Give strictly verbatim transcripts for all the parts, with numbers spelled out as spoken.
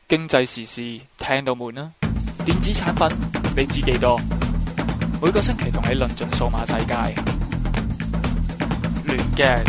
經濟時事聽到悶啦，電子產品你知幾多？每個星期同你論盡數碼世界，亂嘅。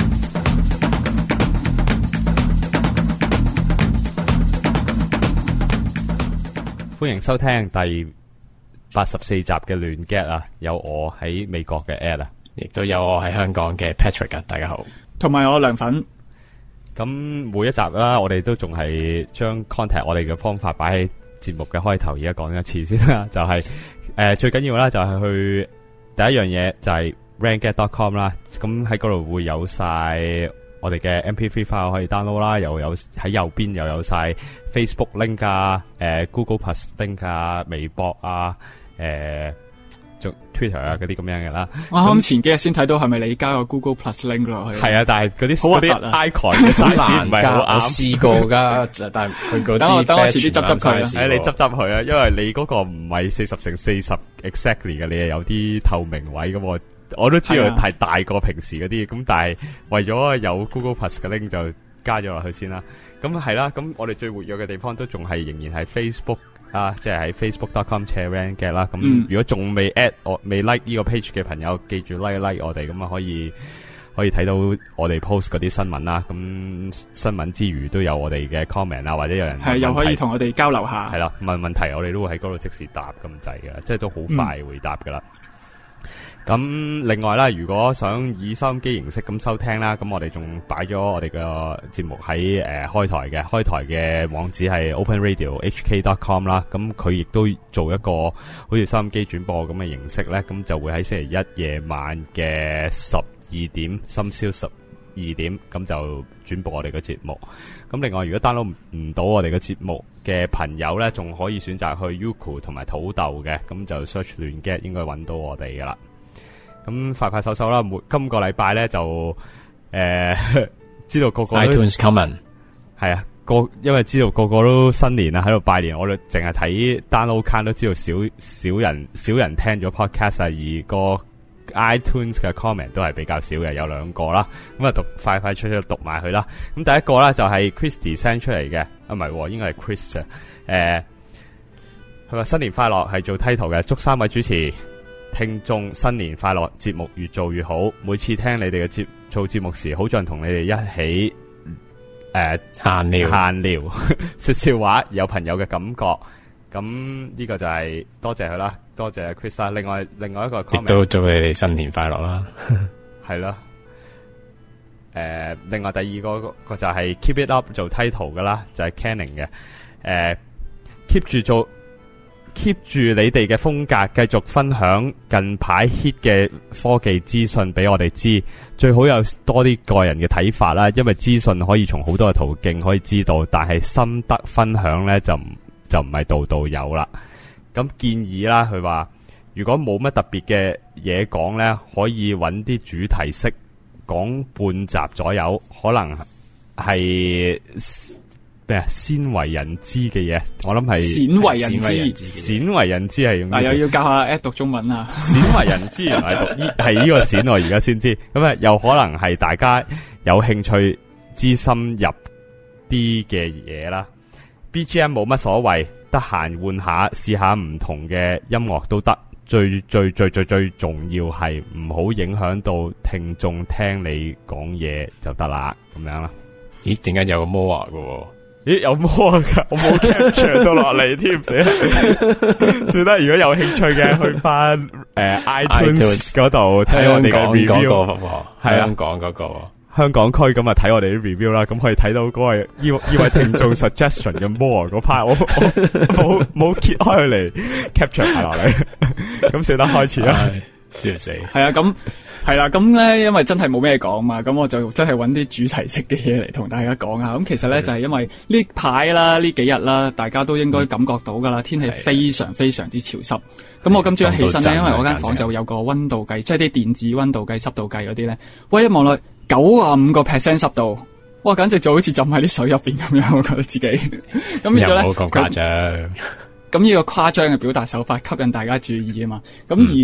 歡迎收聽第八十四集嘅亂 get 啊！有我喺美國嘅 Ed 啊， 亦都有我喺香港嘅 Patrick 啊！大家好， 同埋我涼粉。 咁每一集啦，我哋都仲係將 contact 我哋嘅方法擺喺節目嘅開頭，而家講一次先啦。就係、是、誒、呃、最緊要啦，就係去第一樣嘢就係 randget dot com 啦。咁喺嗰度會有晒我哋嘅 M P three file 可以 download 啦，又有喺右邊又有晒 Facebook link 啊、呃、Google Plus link 啊、微博啊、誒仲 Twitter 啊嗰啲咁樣嘅啦。 我啱前幾日先睇到係咪你加個 Google Plus link 落去？ 係啊，但係嗰啲好嗰啲 icon 嘅 size 唔係好啱。 我試過噶，但係佢嗰啲等我等我遲啲執執佢。 誒，你執執佢啊，因為你嗰個唔係四十乘四十 exactly 嘅，你係有啲透明位咁。我我都知道係大過平時嗰啲，咁但係為咗有 Google Plus 嘅 link 就加咗落去先啦。咁係啦，咁我哋最活躍嘅地方都仲係仍然係 Facebook 啊，即係喺 facebook dot com slash randget 啦。咁如果仲未 at 我未 like 呢個 page 嘅朋友，記住 like like 我哋，咁啊可以可以睇到我哋 post 嗰啲新聞啦。咁新聞之餘都有我哋嘅 comment 啊，或者有人係又可以同我哋交流下。 係啦，問問題我哋都會喺嗰度即時答咁滯嘅，即係都好快回答噶啦。咁、嗯、另外啦，如果想以收音機形式咁收聽啦，咁我哋仲擺咗我哋嘅節目喺誒、呃、開台嘅，開台嘅網址係 open radio h k dot com 啦。咁佢亦都做一個好似收音機轉播咁嘅形式咧，咁就會喺星期一夜晚嘅十二點，深宵十二點，咁就轉播我哋嘅節目。咁另外，如果 download 唔到我哋嘅節目嘅朋友咧，仲可以選擇去 Youku 同埋土豆嘅，咁就 search 亂 get 應該揾到我哋噶啦。咁快快手手啦，每今個禮拜咧就誒、呃、知道個個都 iTunes Common 係啊，個因為知道個個都新年啦，喺度拜年，我哋淨係睇 download count 都知道少少人少人聽咗 podcast 啊，而個 iTunes 嘅 comment 都係比較少嘅，有兩個啦。咁啊讀快快脆脆讀埋佢啦。咁第一個咧就係 Christy send 出嚟嘅，啊唔係，應該係 Chris 啊。誒，佢話新年快樂係做 title 嘅，祝三位主持聽眾新年快樂，節目越做越好。每次聽你哋嘅節做節目時，好像同你哋一起誒閒聊閒聊說笑話，有朋友嘅感覺。咁呢個就係多謝佢啦，多謝 Chris 啦。另外另外一個 comment 亦都祝你哋新年快樂啦。 係啦。誒，另外第二個個就係 Keep It Up 做 title 噶啦，就係 Canning 嘅。誒 ，keep 住做。keep 住你哋嘅風格，繼續分享近排 hit 嘅科技資訊俾我哋知，最好有多啲個人嘅睇法啦。因為資訊可以從好多嘅途徑可以知道，但係心得分享呢就就唔係度度有啦。咁建議啦，佢話如果冇乜特別嘅嘢講呢，可以揾啲主題式講半集左右，可能係。咩啊？鮮為人知嘅嘢，我諗係鮮為人知， 鮮為人知係用。 嗱，又要教下 Ed 讀中文啊！ 鮮為人知原來係讀係呢個鮮，我而家先知。咁啊，又可能係大家有興趣知深入啲嘅嘢啦。B G M 冇乜所謂，得閒換下試下唔同嘅音樂都得。最最最最最重要係唔好影響到聽眾聽你講嘢就得啦。咁樣啦。 咦？點解有個 more 嘅？ 咦，有魔噶？我冇 capture 到落嚟添，算啦。如果有興趣嘅，去翻誒、呃、iTunes 嗰度睇我哋嘅 review， 係香港嗰、那個香港區咁啊，睇我哋啲 review 啦。咁可以睇到嗰個呢呢位聽眾 suggestion 嘅 more 嗰 part， 我我冇冇揭開佢嚟 capture 下落嚟。咁算啦，開始啦。 笑死！ 係啊，咁係啦，咁咧，因為真係冇咩講嘛，咁我就真係揾啲主題式嘅嘢嚟同大家講下。咁其實咧就係、是、因為呢排啦，呢幾日啦，大家都應該感覺到噶啦，天氣非常非常之潮濕。咁我今朝一起身咧，因為我間房就有個溫度計，即係啲電子溫度計、濕度計嗰啲咧，喂，一望落九啊五個 percent 濕度，哇，簡直就好似浸喺啲水入邊咁樣，我覺得自己。咁變咗咧， 又冇咁誇張。 咁呢個誇張嘅表達手法吸引大家注意啊嘛。咁而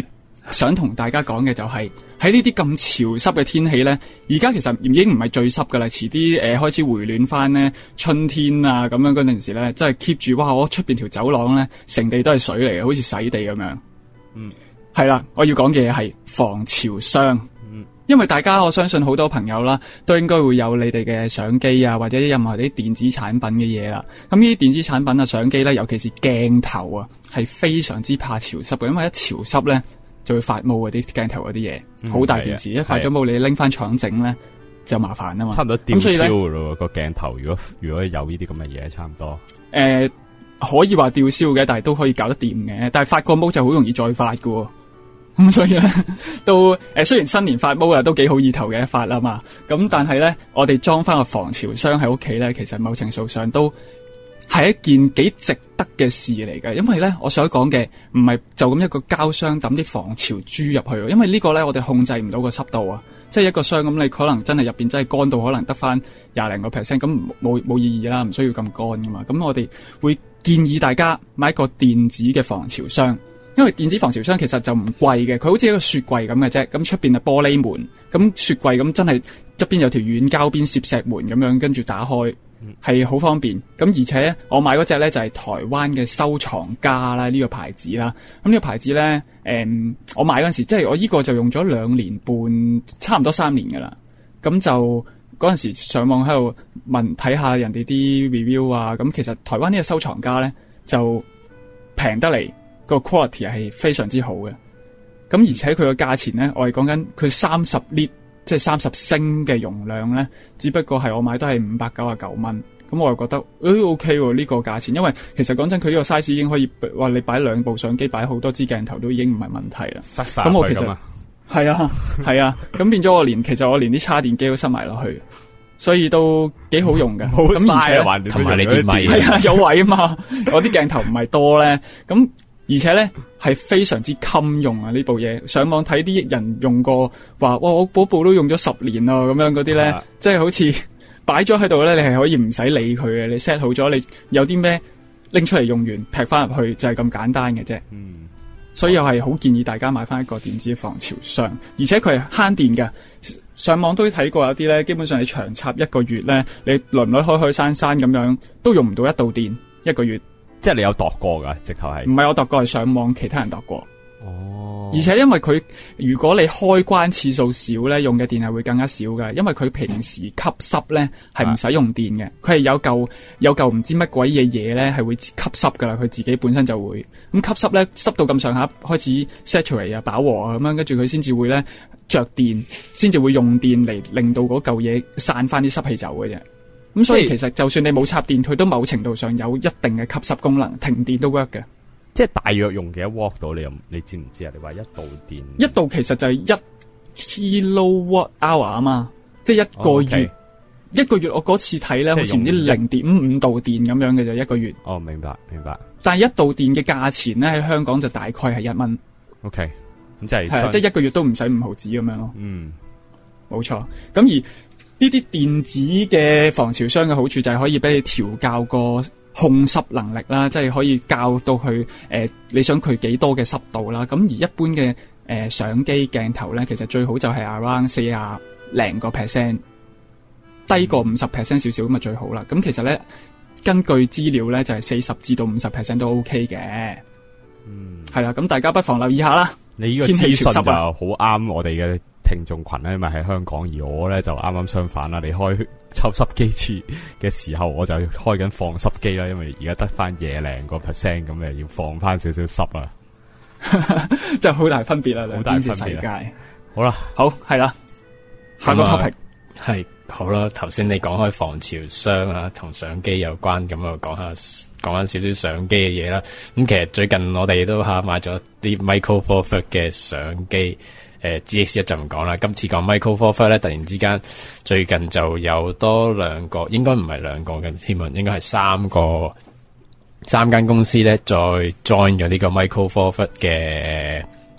想同大家講嘅就係喺呢啲咁潮濕嘅天氣咧，而家其實已經唔係最濕噶啦，遲啲誒開始回暖翻咧，春天啊咁樣嗰陣時咧，真係 keep 住哇！我出邊條走廊咧，成地都係水嚟嘅，好似洗地咁樣。嗯，係啦，我要講嘅嘢係防潮霜。嗯，因為大家我相信好多朋友啦，都應該會有你哋嘅相機啊，或者任何啲電子產品嘅嘢啦。咁呢啲電子產品啊、相機咧，尤其是鏡頭啊，係非常之怕潮濕嘅，因為一潮濕咧，就會發霧嗰啲鏡頭嗰啲嘢，好、嗯、大件事。一發咗霧，你拎翻廠整咧就麻煩啊嘛。 差唔多吊銷噶咯個鏡頭，如果如果有呢啲咁嘅嘢，差唔多。誒、 呃，可以話吊銷嘅，但係都可以搞得掂嘅。但係發個霧就好容易再發噶，咁、嗯、所以咧都誒、呃，雖然新年發霧啊都幾好意頭嘅一發啦嘛，咁但係咧我哋裝翻個防潮霜喺屋企咧，其實某程度上都係一件幾值得嘅事嚟嘅，因為咧我想講嘅唔係就咁一個膠箱抌啲防潮珠入去，因為呢個咧我哋控制唔到個濕度啊，即係一個箱咁，你可能真係入邊真係乾到可能得翻廿零個 percent， 咁冇冇意義啦，唔需要咁乾噶嘛。咁我哋會建議大家買一個電子嘅防潮箱，因為電子防潮箱其實就唔貴嘅，佢好似一個雪櫃咁嘅啫，咁出邊係玻璃門，咁雪櫃咁真係側邊有條軟膠邊攝石門咁樣，跟住打開。係好方便，咁而且我買嗰隻咧就係台灣嘅收藏家啦，呢個牌子啦。咁呢個牌子咧，誒、嗯，我買嗰陣時，即係我呢個就用咗兩年半，差唔多三年噶啦。咁就嗰陣時上網喺度問睇下人哋啲 review 啊，咁其實台灣呢個收藏家咧就平得嚟，個 quality 係非常之好嘅。咁而且佢個價錢咧，我係講緊佢三十 lit。即係三十升嘅容量咧，只不過係我買都係五百九十九蚊，咁我又覺得誒、欸、OK 喎呢個價錢，因為其實講真，佢呢個 size 已經可以話你擺兩部相機，擺好多支鏡頭都已經唔係問題啦。塞晒咁我其實係啊係啊，咁變咗我連其實我連啲叉電機都塞埋落去，所以都幾好用嘅。咁而且同埋你支咪係啊有位啊嘛，我啲鏡頭唔係多咧，咁。而且咧係非常之襟用啊！呢部嘢上網睇啲人用過，話哇我嗰部都用咗十年啦，咁樣嗰啲咧，啊、即係好似擺咗喺度咧，你係可以唔使理佢嘅，你 set 好咗，你有啲咩拎出嚟用完，劈翻入去就係咁簡單嘅啫。嗯，所以我係好建議大家買翻一個電子嘅防潮霜，而且佢係慳電嘅。上網都睇過有啲咧，基本上你長插一個月咧，你輪輪開開閂閂咁樣都用唔到一度電一個月。 即係你有度過噶，直頭係唔係我度過，係上網其他人度過。哦，而且因為佢如果你開關次數少咧，用嘅電係會更加少嘅。因為佢平時吸濕咧係唔使用電嘅，佢係有嚿有嚿唔知乜鬼嘢嘢咧係會吸濕噶啦，佢自己本身就會咁吸濕咧，濕到咁上下開始 saturate 啊飽和啊咁樣，跟住佢先至會咧着電，先至會用電嚟令到嗰嚿嘢散翻啲濕氣走嘅啫。咁所以其實就算你冇插電，佢都某程度上有一定嘅吸濕功能，停電都 work 嘅。 即係大約用幾多 watt 到？你又你知唔知啊？你話一度電， 一度其實就係一 kilowatt hour 啊嘛，即係一個月。Oh, okay. 一個月我嗰次睇咧，好似唔知零點五度電咁樣嘅就一個月。哦，明白明白。但係一度電嘅價錢咧喺香港就大概係一蚊。OK，咁即係係啊，即係一個月都唔使五毫子咁樣咯。嗯，冇錯。咁而呢啲電子嘅防潮霜嘅好處就係可以俾你調校個控濕能力啦，即係可以校到去誒、呃、你想佢幾多嘅濕度啦。咁而一般嘅誒、呃、相機鏡頭咧，其實最好就係 around 四廿零個 percent， 低過五十 percent 少少咁啊最好啦。咁其實咧根據資料咧就係四十至到五十 percent 都 OK 嘅。嗯，係啦，咁大家不妨留意下啦。你呢個資訊就好啱我哋嘅聽眾群咧，因為喺香港，而我咧就啱啱相反啦。你開抽濕機處嘅時候，我就開緊放濕機啦，因為而家得翻廿零個 percent 咁誒，要放翻少少濕啦，真係好大分別啦，兩邊嘅世界。好啦，好係啦，下個 topic 係好啦。頭先你講開防潮霜啊，同相機有關，咁啊講下講翻少少相機嘅嘢啦。咁其實最近我哋都吓買咗啲 Micro Four Third 嘅相機。誒 G X 一就唔講啦，今次講 Micro Four Third 咧，突然之間最近就有多兩個，應該唔係兩個嘅添啊，應該係三個三間公司咧，再 join 咗呢個 Micro Four Third 嘅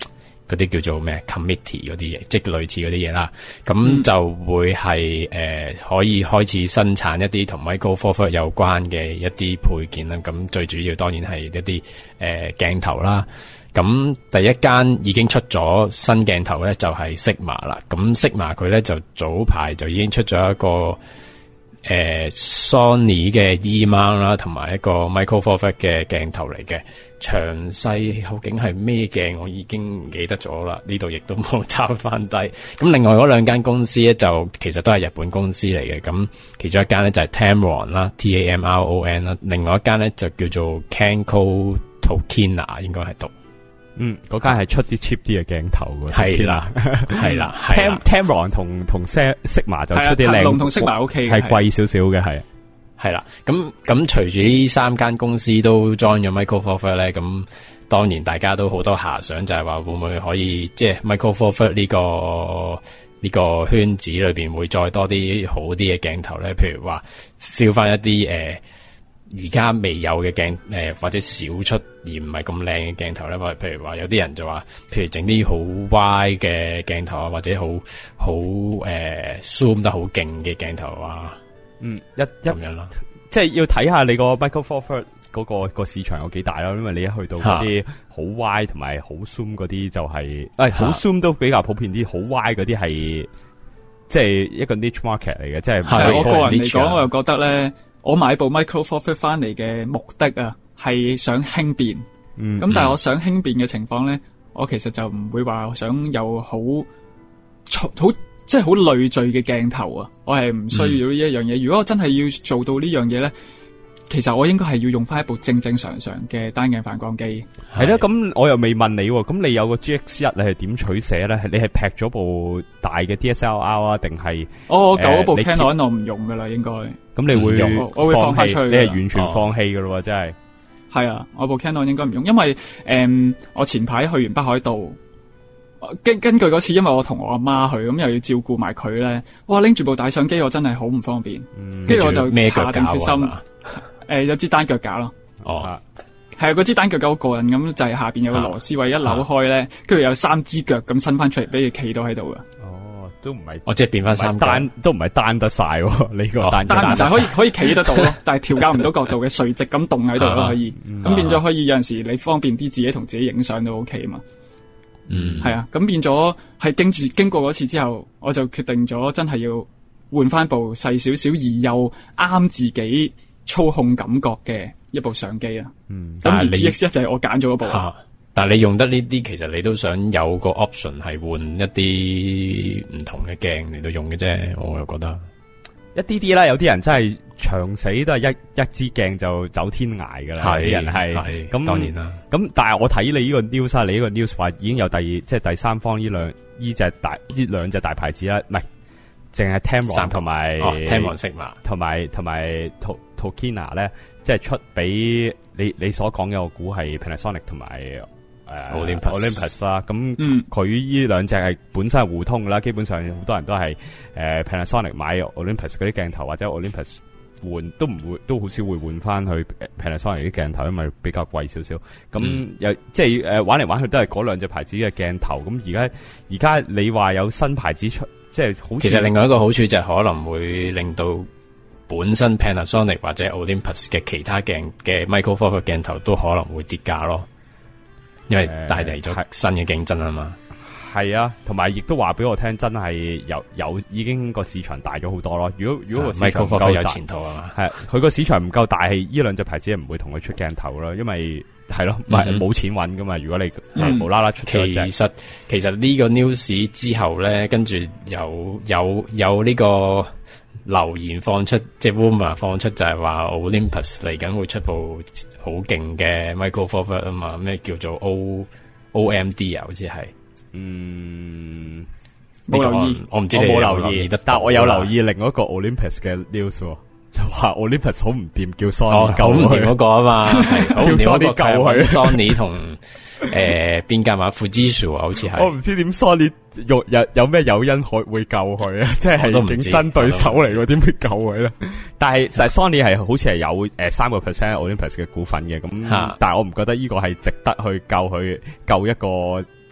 嗰啲叫做咩 committee 嗰啲嘢，即係類似嗰啲嘢啦。咁就會係誒、呃、可以開始生產一啲同 Micro Four Thirds 有關嘅一啲配件啦。咁最主要當然係一啲誒鏡頭啦。咁第一間已經出咗新鏡頭咧，就係 Sigma 啦。咁 Sigma 佢咧就早排就已經出咗一個誒、呃、Sony 嘅 E-mount 啦，同埋一個 Micro Four Thirds 嘅鏡頭嚟嘅。詳細究竟係咩鏡，我已經唔記得咗啦。呢度亦都冇抄翻低。咁另外嗰兩間公司咧，就其實都係日本公司嚟嘅。咁其中一間咧就係 Tamron 啦 ，T A M R O N 啦。另外一間咧就叫做 Kenko Tokina， 應該係讀。 嗯，嗰間係出啲 cheap 啲嘅鏡頭嘅， 係啦，係啦 Tam Tamron 同同 Sigma 就出啲靚， 龍同 Sigma OK 係貴少少嘅，係係啦。咁咁隨住呢三間公司都 join 咗 Micro Four Thirds 咧，咁當然大家都好多遐想，就係話會唔會可以即係 Micro Four Thirds 呢個呢個圈子裏邊會再多啲好啲嘅鏡頭咧？譬如話 feel 翻一啲誒。呃而家未有嘅鏡誒，或者少出而唔係咁靚嘅鏡頭咧，或譬如話有啲人就話，譬如整啲好歪嘅鏡頭啊，或者好好誒 zoom 得好勁嘅鏡頭啊， 嗯，一一咁樣啦， 即係要睇下你個 Micro Four Thirds 嗰個個市場有幾大啦，因為你一去到嗰啲好歪同埋好 zoom 嗰啲就係誒好 zoom 都比較普遍啲，好歪嗰啲係即係一個 niche market 嚟嘅，即係我個人嚟講，我又覺得咧。我買部 Micro Four Thirds 翻嚟嘅目的啊，係想輕便。咁、嗯、但係我想輕便嘅情況咧，我其實就唔會話想有好好即係好累贅嘅鏡頭啊。我係唔需要呢一樣嘢。嗯、如果我真係要做到呢樣嘢咧，其實我應該係要用翻一部正正常常嘅單鏡反光機。 係啦，咁我又未問你，咁你有個 G X 一，你係點取捨咧？你係劈咗部大嘅 D S L R 啊，定係？哦， 舊嗰部 Canon 我唔用噶啦，應該。咁你會用？我會放翻出去。 你係完全放棄噶咯？真係。 係啊，我部 Canon 應該唔用，因為誒、嗯，我前排去完北海道，根根據嗰次，因為我同我阿媽去，咁又要照顧埋佢咧，哇，拎住部大相機，我真係好唔方便。跟、嗯、住我就下定決心。誒、呃，有支單腳架咯， 哦， 係啊，嗰支單腳架好過癮，咁就係下邊有個螺絲位，啊、一扭開咧，跟、啊、住有三支腳咁伸翻出嚟，俾你企到喺度嘅。 哦，都唔係， 我即係變翻三單，都唔係單得晒，你個單腳架單唔晒，可以可以企得到咯，但係調校唔到角度嘅，垂直咁動喺度咯，可以，咁、啊、變咗可以有陣時你方便啲自己同自己影相都 OK 嘛。 嗯， 係啊，咁變咗係經住經過嗰次之後，我就決定咗真係要換翻部細少少而又啱自己操控感覺嘅一部相機啊，嗯，咁而 G X 一就係我揀咗一部， 啊，但係你用得呢啲，其實你都想有個 option 係換一啲唔同嘅鏡嚟到用嘅啫，我又覺得一啲啲啦，有啲人真係長死都係一一支鏡就走天涯噶啦，啲人係咁當然啦。咁但係我睇你呢個 news 啊，你呢個 news 話已經有第二即係第三方呢兩呢隻大呢兩隻大牌子啦，唔係淨係 Tamron 同埋 Tamron Sigma 同埋同埋 Tokina 咧，即係出俾你你所講嘅，我估係 Panasonic 同埋誒 Olympus, Olympus 啦。咁佢呢兩隻係本身係互通噶啦，基本上好多人都係誒、呃、Panasonic 買 Olympus 嗰啲鏡頭，或者 Olympus 換都唔會，都好少會換翻去 Panasonic 啲鏡頭，因為比較貴少少。咁又、嗯、即係誒、呃、玩嚟玩去都係嗰兩隻牌子嘅鏡頭。咁而家而家你話有新牌子出，即係好。其實另外一個好處就係可能會令到本身 Panasonic 或者 Olympus 嘅其他鏡嘅 Micro Four Thirds 鏡頭都可能會跌價咯，因為帶嚟咗新嘅競爭啊嘛。 係啊，同埋亦都話俾我聽，真係有有已經個市場大咗好多咯。如果如果個市場唔夠大， 有前途啊嘛。 係佢個市場唔夠大，係呢兩隻牌子唔會同佢出鏡頭咯，因為係咯，唔係冇錢搵噶嘛。如果你、嗯、無啦啦出咗一隻，其實其實呢個 news 之後咧，跟住有有有呢個留言放出，即係 rumor 放出就係話 Olympus 嚟緊會出部好勁嘅 Micro Four Thirds 啊嘛，咩叫做 O O M D 啊，好似係。 嗯， 冇留意， 我唔知你有冇留意，但我有留意另外一個 Olympus 嘅 news，就話 Olympus 好唔掂，叫 Sony 救佢。好唔掂嗰個啊嘛，係叫 Sony 救佢。Sony 同誒邊間話 Fujitsu 啊，好似係。我唔知點 Sony 有有有咩誘因可會救佢啊？即係競爭對手嚟嘅，點會救佢咧？但係就係 Sony 係好似係有誒三個 percent Olympus 嘅股份嘅，咁但係我唔覺得呢個係值得去救佢救一個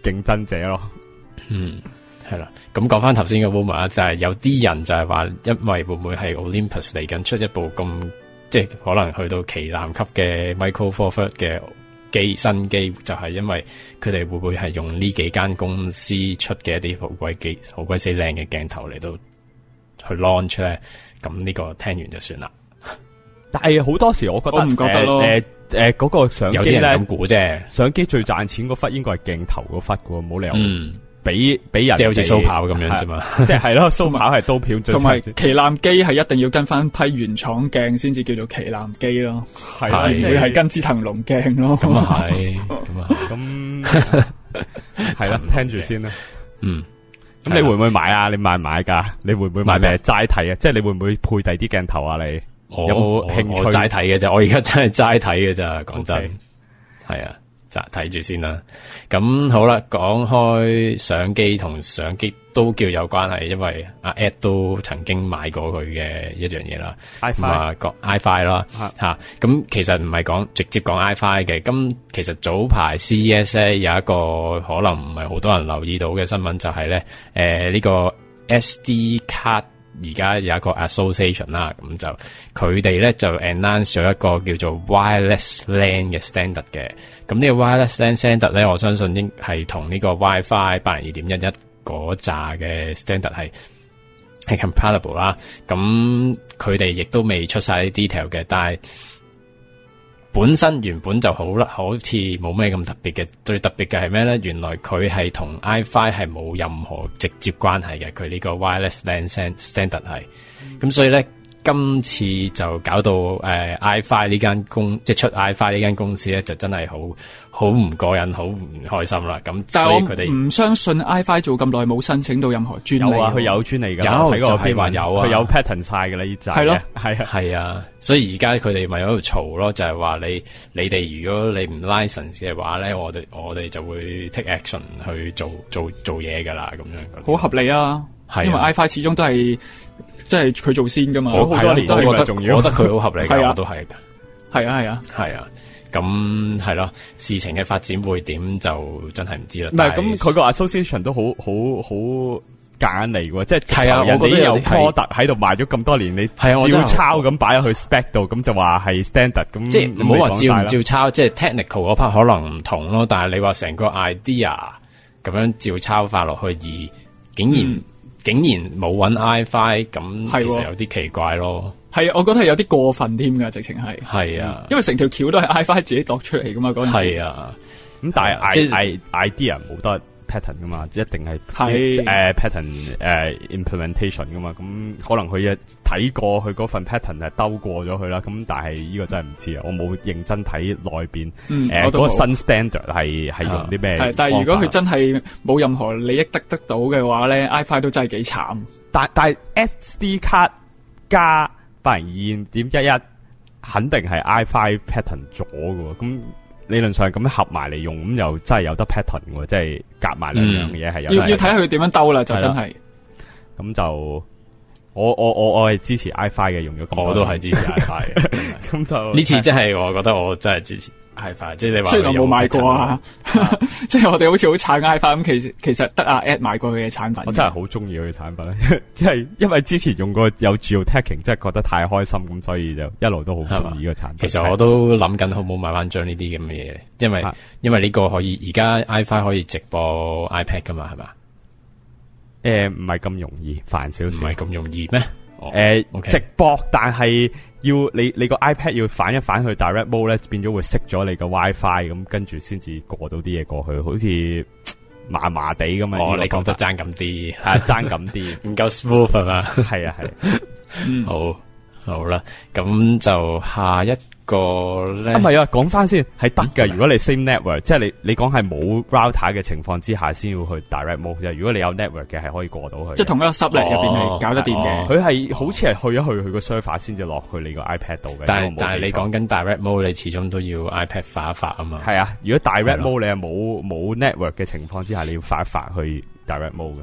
競爭者咯。 嗯，係啦。咁講翻頭先嘅 rumor 啦，就係有啲人就係話，因為會唔會係 Olympus 嚟緊出一部咁，即係可能去到旗艦級嘅 Micro Four Third 嘅機新機，就係、是、因為佢哋會唔會係用呢幾間公司出嘅一啲好鬼機、好鬼死靚嘅鏡頭嚟到去 launch 咧？咁呢個聽完就算啦。 但係好多時我覺得， 我唔覺得咯。 誒誒嗰個相機咧， 有啲人咁估啫。 相機最賺錢嗰忽應該係鏡頭嗰忽嘅，冇理由。 嗯。 俾俾人即係好似蘇跑咁樣啫嘛， 即係係咯，蘇跑係刀片最， 同埋旗艦機係一定要跟翻批原廠鏡先至叫做旗艦機咯，係會係跟支騰龍鏡咯。 咁啊係，咁啊咁係啦，聽住先啦。 嗯， 咁你會唔會買啊？你買唔買噶？你會唔會買咩齋睇啊？即係你會唔會配第啲鏡頭啊？你有冇興趣？ 我齋睇嘅咋，我而家真係齋睇嘅咋，講真，係啊。睇住先啦，咁好啦。講開相機同相機都叫有關係，因為阿 Ed 都曾經買過佢嘅一樣嘢啦，咁啊講 iFi 啦吓。咁其實唔係講直接講 iFi 嘅，咁其實早排 C E S 咧有一個可能唔係好多人留意到嘅新聞，就係咧誒呢個 S D 卡。而家有一個 association 啦，咁就佢哋咧就 announce 咗一個叫做 wireless LAN 嘅 standard 嘅。咁呢個 wireless LAN standard 咧，我相信應係同呢個 WiFi 八零二點一一嗰扎嘅 standard 係係 compatible 啦。咁佢哋亦都未出晒啲 detail 嘅，但係本身原本就好啦，好似冇咩咁特別嘅。最特別嘅係咩咧？原來佢係同 iFi 係冇任何直接關係嘅。佢呢個 wireless LAN standard 係，咁所以咧今次就搞到誒、呃、iFi 呢間公，即係出 iFi 呢間公司咧，就真係好好唔過癮，好唔開心啦。咁所以佢哋唔相信 iFi 做咁耐冇申請到任何專利。 有啊，佢有專利噶， 有就係話有啊， 佢有 patent 晒噶啦，呢就係咯，係啊， 係啊。所以而家佢哋咪喺度嘈咯，就係、是、話你你哋如果你唔 license 嘅話咧，我哋我哋就會 take action 去做做做嘢噶啦，咁樣。 好合理啊， 係啊， 因為 iFi 始終都係即係佢做先噶嘛， 好多年都係重要。 我覺得佢好合理㗎，我都係㗎。 係啊係啊係啊。咁係咯，事情嘅發展會點就真係唔知啦。 唔係咁，佢個 association 都好好好揀嚟嘅，即係係啊，我覺得有 product 喺度賣咗咁多年，你係啊， 照抄咁擺咗去 spec 度，咁就話係 standard 咁。 即係唔好話照唔照抄，即係 technical 嗰 part 可能唔同咯。但係你話成個 idea 咁樣照抄法落去，而竟然、嗯、竟然冇揾 iFi，咁其實有啲奇怪咯。 係啊，我覺得係有啲過分添㗎，直情係。 係啊， 因為成條橋都係 iFi 自己度出嚟噶嘛，嗰陣時。 係啊， 咁但係 I I idea 冇得 pattern 噶嘛，一定係係誒 pattern 誒 implementation 噶嘛。咁可能佢一睇過佢嗰份 pattern 係兜過咗佢啦。咁但係呢個真係唔知啊，我冇認真睇內邊誒嗰個新 standard 係係用啲咩？ 係，但係如果佢真係冇任何利益得得到嘅話咧 ，iFi 都真係幾慘。 但但係 S D 卡加八零二點一一肯定係 iFi pattern 咗嘅，咁理論上咁合埋嚟用，咁又真係有得 pattern 嘅，即係夾埋兩樣嘢係有。 要要睇下佢點樣兜啦，就真係。 咁就我我我我係支持 iFi 嘅，用咗咁多， 我都係支持 iFi 嘅。 咁就呢次真係我覺得我真係支持 iFi，即係你話。 雖然我冇買過啊，即係我哋好似好撐 iFi 咁，其實其實得阿 Ed 買過佢嘅產品。 我真係好中意佢嘅產品，即係因為之前用過有 geotagging，真係覺得太開心，咁所以就一路都好中意呢個產品。 其實我都諗緊好唔好買翻張呢啲咁嘅嘢，因為因為呢個可以而家 iFi 可以直播 iPad 噶嘛，係嘛？ 誒，唔係咁容易，煩少少。 唔係咁容易咩？ 誒、呃 okay. 直播，但係要你你個 iPad 要反一反去 Direct Mode 咧，變咗會熄咗你個 WiFi，咁跟住先至過到啲嘢過去，好似麻麻地咁啊！ 哦，你講得爭咁啲， 係爭咁啲， 唔夠 smooth 係嘛？ 係啊係。 嗯，好，好啦，咁就下一個咧， 唔係啊，講翻先係得嘅。如果你 same network，即係你你講係冇 router 嘅情況之下，先要去 direct mode 啫。如果你有 network 嘅，係可以過到去。 即係同一個 subnet 入邊係搞得掂嘅。 佢係好似係去一去佢個 server 先至落去你個 iPad 度嘅。 但係但係你講緊 direct mode，你始終都要 iPad 發一發啊嘛。 係啊，如果 direct mode 你係冇冇 network 嘅情況之下，你要發一發去 direct mode 嘅。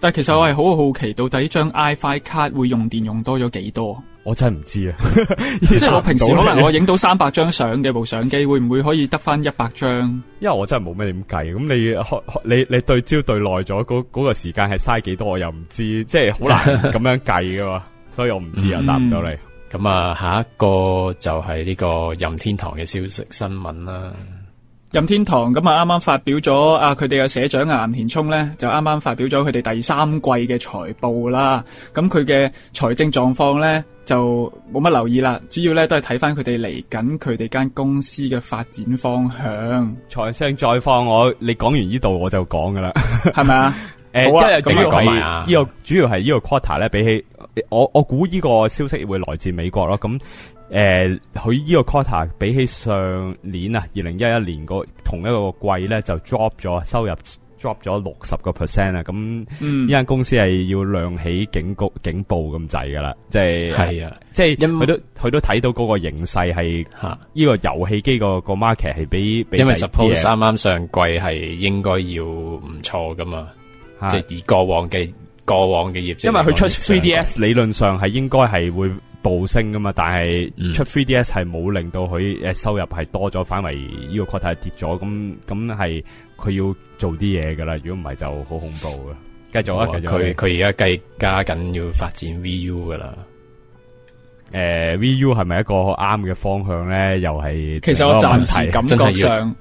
但係其實我係好好奇，到底張 iFi 卡會用電用多咗幾多？ 我真係唔知啊！ 即係我平時可能我影到三百張相嘅部相機，會唔會可以得翻一百張？ 因為我真係冇咩點計，咁你你你對焦對耐咗，嗰嗰個時間係嘥幾多，我又唔知，即係好難咁樣計噶嘛，所以我唔知啊，答唔到你。 咁啊，下一個就係呢個任天堂嘅消息新聞啦。 任天堂咁啊，啱啱發表咗啊，佢哋嘅社長啊岩田聰咧，就啱啱發表咗佢哋第三季嘅財報啦。咁佢嘅財政狀況咧就冇乜留意啦，主要咧都係睇翻佢哋嚟緊佢哋間公司嘅發展方向。 財政再放我，你講完呢度我就講噶啦， 係咪啊？ 誒， 好啊， 主要係呢呢個主要係呢個 quarter 咧，比起我我估呢個消息會來自美國咯，咁。誒，佢呢、呃、個 quarter 比起上年啊，二零一一年個同一個季咧就 drop 咗收入 drop 咗六十個 percent 啊，咁呢間公司係要亮起警告警報咁滯噶啦，即係係啊， 即係佢都佢都睇到嗰個形勢係呢個遊戲機個個 market 係比比， 因為 suppose 啱啱上季係應該要唔錯噶嘛，即係以過往嘅過往嘅業績， 因為佢出 three D S 理論上係應該係會暴升噶嘛，但係出 three D S 係冇令到佢誒收入係多咗，反為呢個 quarter 跌咗，咁咁係佢要做啲嘢噶啦，如果唔係就好恐怖嘅。繼續啊，繼續。 佢佢而家計加緊要發展 V U 噶啦。 誒、呃、，V U 係咪一個啱嘅方向咧？又係其實我暫時感覺上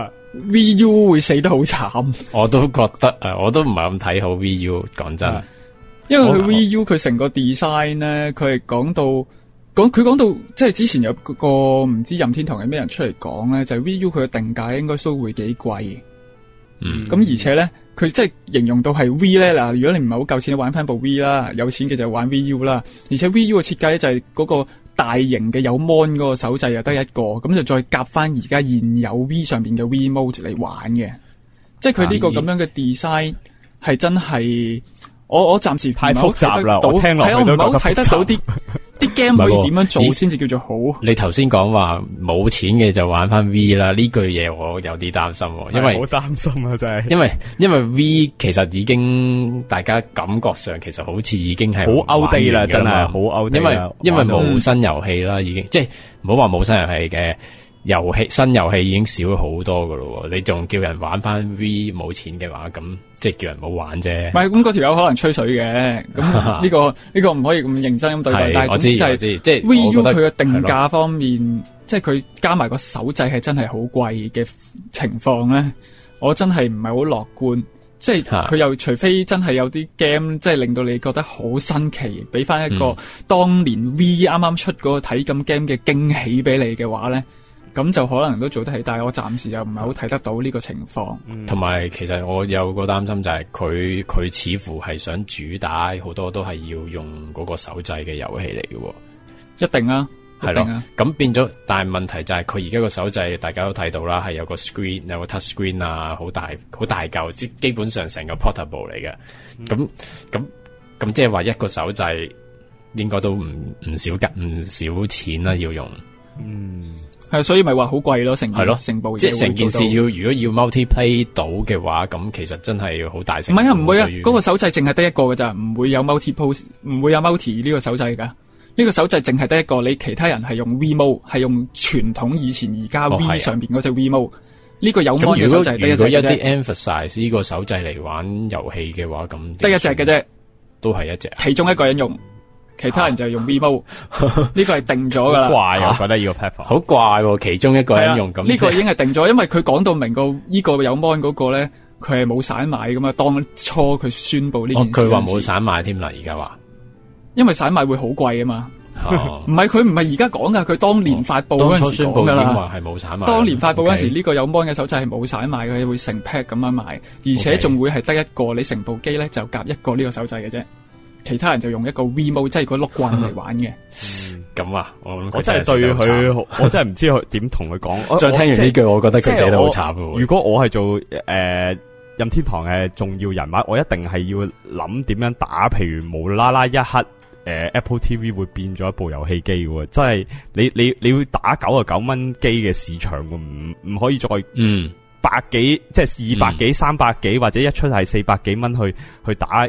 V U 會死得好慘。 我都覺得誒，我都唔係咁睇好 V U。講真。 因為佢 V U 佢成個 design 咧，佢係講到講佢講到即係之前有個唔知任天堂係咩人出嚟講咧，就係、是、V U 佢嘅定價應該都會幾貴。嗯，咁而且咧，佢即係形容到係 V 咧嗱，如果你唔係好夠錢，玩翻部 V 啦，有錢嘅就玩 V U 啦。而且 V U 嘅設計咧就係嗰個大型嘅有 mon 嗰個手掣又得一個，咁就再夾翻而家現有 V 上邊嘅 V Mode 嚟玩嘅。即係佢呢個咁樣嘅 design 係真係。我我暫時太複雜啦，我聽落去都覺得複雜。係我唔好睇得到啲啲 game 可以點樣做先至叫做好。 你頭先講話冇錢嘅就玩翻 V 啦，呢句嘢我有啲擔心，因為好擔心啊，真係。 因為因為 V 其實已經大家感覺上其實好似已經係好 outdate 啦，真係好 outdate。 因為因為冇新遊戲啦，已經、嗯、即係唔好話冇新遊戲嘅。遊戲新遊戲已經少咗好多噶咯，你仲叫人玩翻 V 冇錢嘅話，咁即係叫人唔好玩啫。唔係，咁嗰條友可能吹水嘅，咁呢、這個呢、這個唔可以咁認真咁對待。但係總之就係即係 V U 佢嘅定價方面，即係佢加埋個手掣係真係好貴嘅情況咧，我真係唔係好樂觀。即係佢又除非真係有啲 game，即係令到你覺得好新奇，俾翻一個當年 V 啱啱出嗰個體感 game 嘅驚喜俾你嘅話咧。咁就可能都做得起，但係我暫時又唔係好睇得到呢個情況。 同埋、嗯，其實我有個擔心就係佢佢似乎係想主打好多都係要用嗰個手掣嘅遊戲嚟嘅。 一定啊， 係咯。咁變咗，但係問題就係佢而家個手掣，大家都睇到啦，係有個 screen， 有個 touch screen 啊，好大好大嚿，即基本上成個 portable 嚟嘅。咁咁咁，即係話一個手掣應該都唔唔少吉唔少錢啦，要用。嗯。 係，所以咪話好貴咯，成係咯，成部即係成件事要，如果要 multiplay 到嘅話，咁其實真係要好大成本。 唔係啊，唔會啊，嗰、嗰個手掣淨係得一個㗎咋，唔會有 multi pose， 唔會有 multi 呢個手掣噶。呢、呢個手掣淨係得一個，你其他人係用 V Mode， 係用傳統以前而家 V 上邊嗰隻 V Mode。呢、哦、個有 mon 嘅手掣得一隻嘅啫。如果一啲 emphasize 呢個手掣嚟玩遊戲嘅話，咁得一隻嘅啫， 都係一隻， 其中一個人用。其他人就用 V Mode，呢個係定咗噶啦。 怪啊，我覺得呢個 platform 好怪喎，其中一個人用咁。 呢、這個已經係定咗，因為佢講到明個呢個有 mon 嗰個咧，佢係冇散賣噶嘛。當初佢宣布呢件事， 佢話冇散賣添啦，而家話， 因為散賣會好貴啊嘛。唔係佢唔係而家講噶，佢當年發布嗰陣時講噶啦。 話係冇散賣。 當年發布嗰陣時，呢、okay. 個有 mon 嘅手掣係冇散賣嘅，會成 pack 咁樣賣，而且仲會係得一個，你成部機咧就夾一個呢個手掣嘅啫。其他人就用一個 V Mode， 即係個碌棍嚟玩嘅。 咁、嗯、啊，我我真係對佢，我真係唔知佢點同佢講。 再聽完呢句，我覺得佢寫得好慘。 如果我係做誒、呃、任天堂嘅重要人物，我一定係要諗點樣打。譬如無啦啦一刻，誒、呃、Apple T V 會變咗一部遊戲機喎。真係你你你會打九啊九蚊機嘅市場，唔唔可以再嗯百幾，即係二百幾、三百幾，或者一出係四百幾蚊去去打。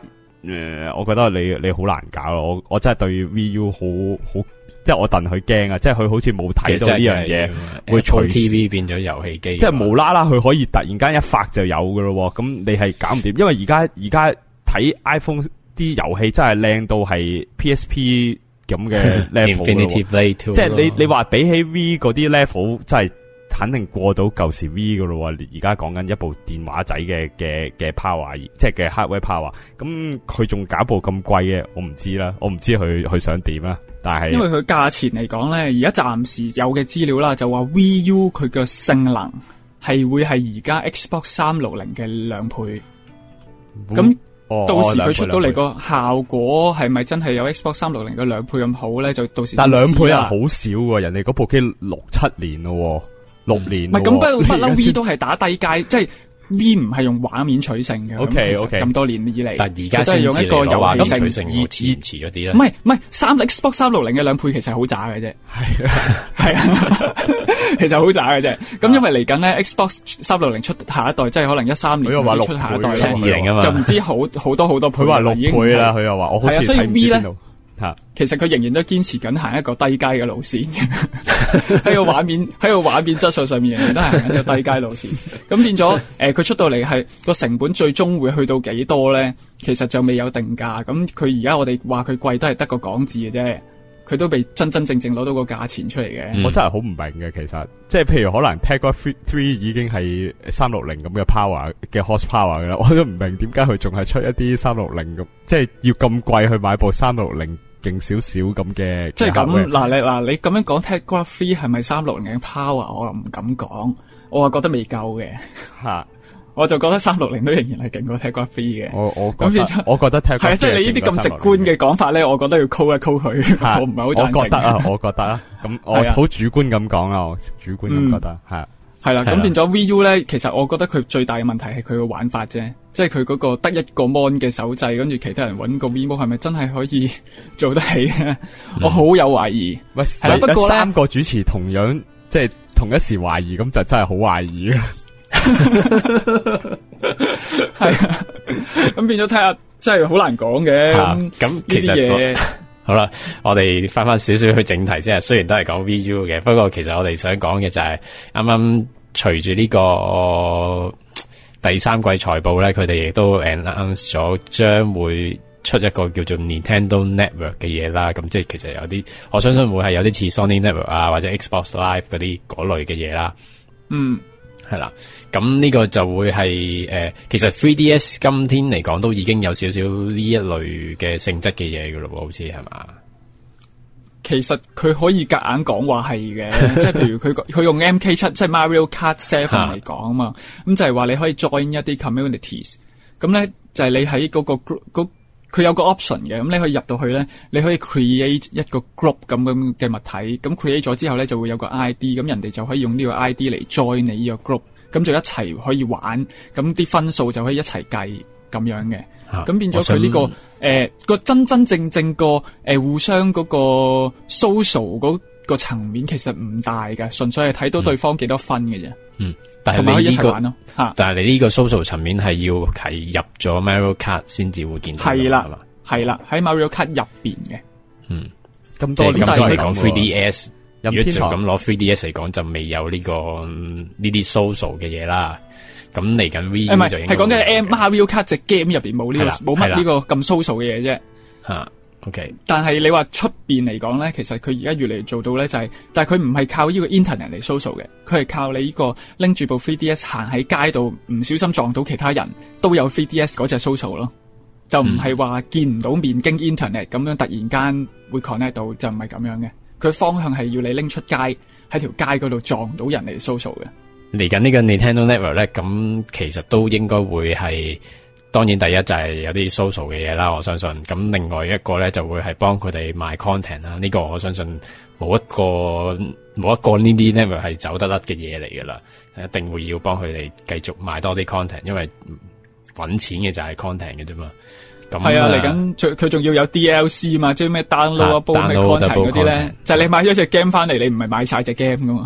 呃，我覺得你你好難搞咯。我我真係對 V U 好好，即係我戥佢驚啊！即係佢好似冇睇到呢樣嘢，會隨 T V 變咗遊戲機， 即係無啦啦佢可以突然間一發就有噶咯。咁你係搞唔掂，因為而家而家睇 iPhone 啲遊戲真係靚到係 P S P 咁嘅 level， 即係你你話比起 V 嗰啲 level 真係。肯定過到舊時 V 噶咯，而家講緊一部電話仔嘅嘅嘅 power， 即係嘅 hardware power。咁佢仲搞部咁貴嘅，我唔知啦，我唔知佢佢想點啦。但係因為佢價錢嚟講咧，而家暫時有嘅資料啦，就話 V U 佢嘅性能係會係而家 Xbox 三六零嘅兩倍。咁、哦、到時佢出到嚟個效果係咪真係有 Xbox 三六零嘅兩倍咁好咧？就到時但兩倍係好少喎，人哋嗰部機六七年咯。六年， 唔係咁不不嬲 V 都係打低階，即係 V 唔係用畫面取勝嘅。 O K O K， 咁多年以嚟， 但而家都係用一個遊戲取勝，以前遲咗啲咧。 唔係唔係，三 Xbox 三六零嘅兩倍其實好渣嘅啫。係啊係啊，其實好渣嘅啫。咁因為嚟緊咧 Xbox 三六零出下一代，即係可能一三年出下一代七二零啊嘛， 就唔知好好多好多倍。 佢話六倍啦，佢又話我好似睇唔見到。 吓，其實佢仍然都堅持緊行一個低階嘅路線，喺個畫面喺個畫面質素上面仍然都係行緊一個低階路線。咁變咗，誒、呃，佢出到嚟係個成本最終會去到幾多咧？其實就未有定價。咁佢而家我哋話佢貴都係得個講字嘅啫，佢都未真真正正攞到個價錢出嚟嘅、 嗯。我真係好唔明嘅，其實即係譬如可能 Tegra 三已經係三六零咁嘅 power 嘅 horsepower 噶啦，我都唔明點解佢仲係出一啲三六零咁，即係要咁貴去買部三六零。勁少少咁嘅， 即係咁嗱，你嗱你咁樣講 Tegra 三係咪三六零嘅 power？我又唔敢講，我話覺得未夠嘅吓，我就覺得三六零都仍然係勁過 Tegra 三嘅。 我我咁變咗，我覺得 Tegra 係啊，即係你呢啲咁直觀嘅講法咧，我覺得要 call 一 call 佢，我唔係好贊成。 我覺得啊，我覺得啊，咁我好主觀咁講啊，我主觀咁覺得係。 係啦，咁變咗 V U 咧，其實我覺得佢最大嘅問題係佢個玩法啫，即係佢嗰個得一個 mon 嘅手掣，跟住其他人搵個 V M O 係咪真係可以做得起咧？嗯、我好有懷疑。喂，係啦，不過咧， 三個主持同樣即係同一時懷疑，咁就真係好懷疑啊！ 係啊，咁變咗睇下，真係好難講嘅。 咁其實嘢。好啦，我哋翻翻少少去正題先啊。雖然都係講 V U 嘅，不過其實我哋想講嘅就係啱啱隨住呢個第三季財報咧，佢哋亦都 announce 咗將會出一個叫做 Nintendo Network 嘅嘢啦。咁即係其實有啲，我相信會係有啲似 Sony Network 啊，或者 Xbox Live 嗰啲嗰類嘅嘢啦。 嗯。 係啦，咁呢個就會係誒、呃，其實 三 D S 今天嚟講都已經有少少呢一類嘅性質嘅嘢噶咯，好似係嘛？ 其實佢可以夾硬講話係嘅，即係譬如佢佢用 M K 七 即係 Mario Kart 七嚟講啊嘛，咁就係話你可以 join 一啲 communities，咁咧就係你喺嗰個 group 佢有個 option 嘅，咁你可以入到去咧，你可以 create 一個 group 咁樣嘅物體，咁 create 咗之後咧就會有個 I D， 咁人哋就可以用呢個 I D 嚟 join 你呢個 group， 咁就一齊可以玩，咁啲分數就可以一齊計咁樣嘅，咁、啊、變咗佢呢個誒個、呃、真真正正個誒、呃、互相嗰個 social 嗰個層面其實唔大噶，純粹係睇到對方幾多分嘅啫。 嗯。但係你呢、這個， 一齊玩咯， 但係你呢個 social 層面係要係入咗 Mario Kart 先至會見到， 係啦，係啦，喺 Mario Kart 入邊嘅。嗯， 咁多年咁嚟講 三 D S， 如果就咁攞三 D S 嚟講，就未有呢、這個呢啲 social 嘅嘢啦。咁嚟緊 V U 就應該係講緊 Mario Kart 隻 game 入邊冇呢個冇乜呢個咁 social 嘅嘢啫。 吓。Okay. 但係你話出邊嚟講咧，其實佢而家越嚟越做到咧就係、是，但係佢唔係靠呢個 internet 嚟 social 嘅，佢係靠你呢個拎住部 三 D S 行喺街度，唔小心撞到其他人都有 三 D S 嗰隻 social 咯，就唔係話見唔到面經 internet 咁樣突然間會 connect 到，就唔係咁樣嘅。佢方向係要你拎出街喺條街嗰度撞到人嚟 social 嘅。 嚟緊呢個 Nintendo Network 咧，咁其實都應該會係。當然第一就係有啲 social 嘅嘢啦，我相信。咁另外一個咧就會係幫佢哋賣 content 啦。呢個我相信冇一個冇一個呢啲 network 係走得甩嘅嘢嚟噶啦，一定會要幫佢哋繼續賣多啲 content，因為搵錢嘅就係 content 嘅啫嘛。咁係啊，嚟緊佢仲要有 D L C 嘛，即係咩 download 啊、幫咩 content 嗰啲咧，就係你買咗隻 game 翻嚟，你唔係買晒隻 game 噶嘛。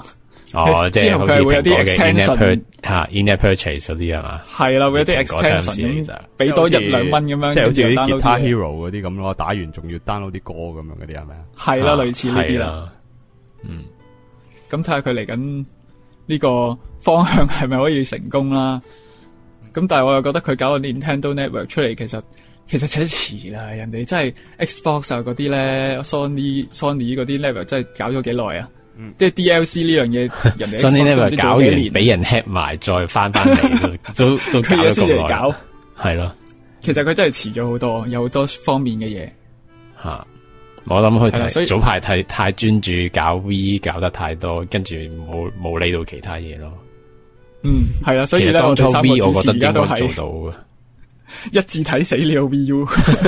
哦，即係之後佢係會有啲 extension 吓 in-app purchase 嗰啲係嘛？ 係啦，會有啲 extension 俾多一兩蚊咁樣， 即係好似啲 Guitar 嘢 Hero 嗰啲咁咯，打完仲要 download 啲歌咁樣嗰啲係咪啊？ 係啦，類似呢啲啦。 嗯， 咁睇下佢嚟緊呢個方向係咪可以成功啦？咁但係我又覺得佢搞個 Nintendo Network 出嚟，其實其實扯遲啦。人哋真係 Xbox 啊嗰啲咧 ，Sony Sony 嗰啲 Network 真係搞咗幾耐啊！即係 D L C 呢樣嘢，人哋 Sony Network 搞完俾人 hack 埋，再翻翻嚟都都搞咗咁耐。係咯， 其實佢真係遲咗好多，有好多方面嘅嘢吓。我諗佢早排太太專注搞 V， 搞得太多，跟住冇冇理到其他嘢咯。 嗯，係啦，所以咧我哋三個主持而家都係做到嘅， 一致睇死了 V U。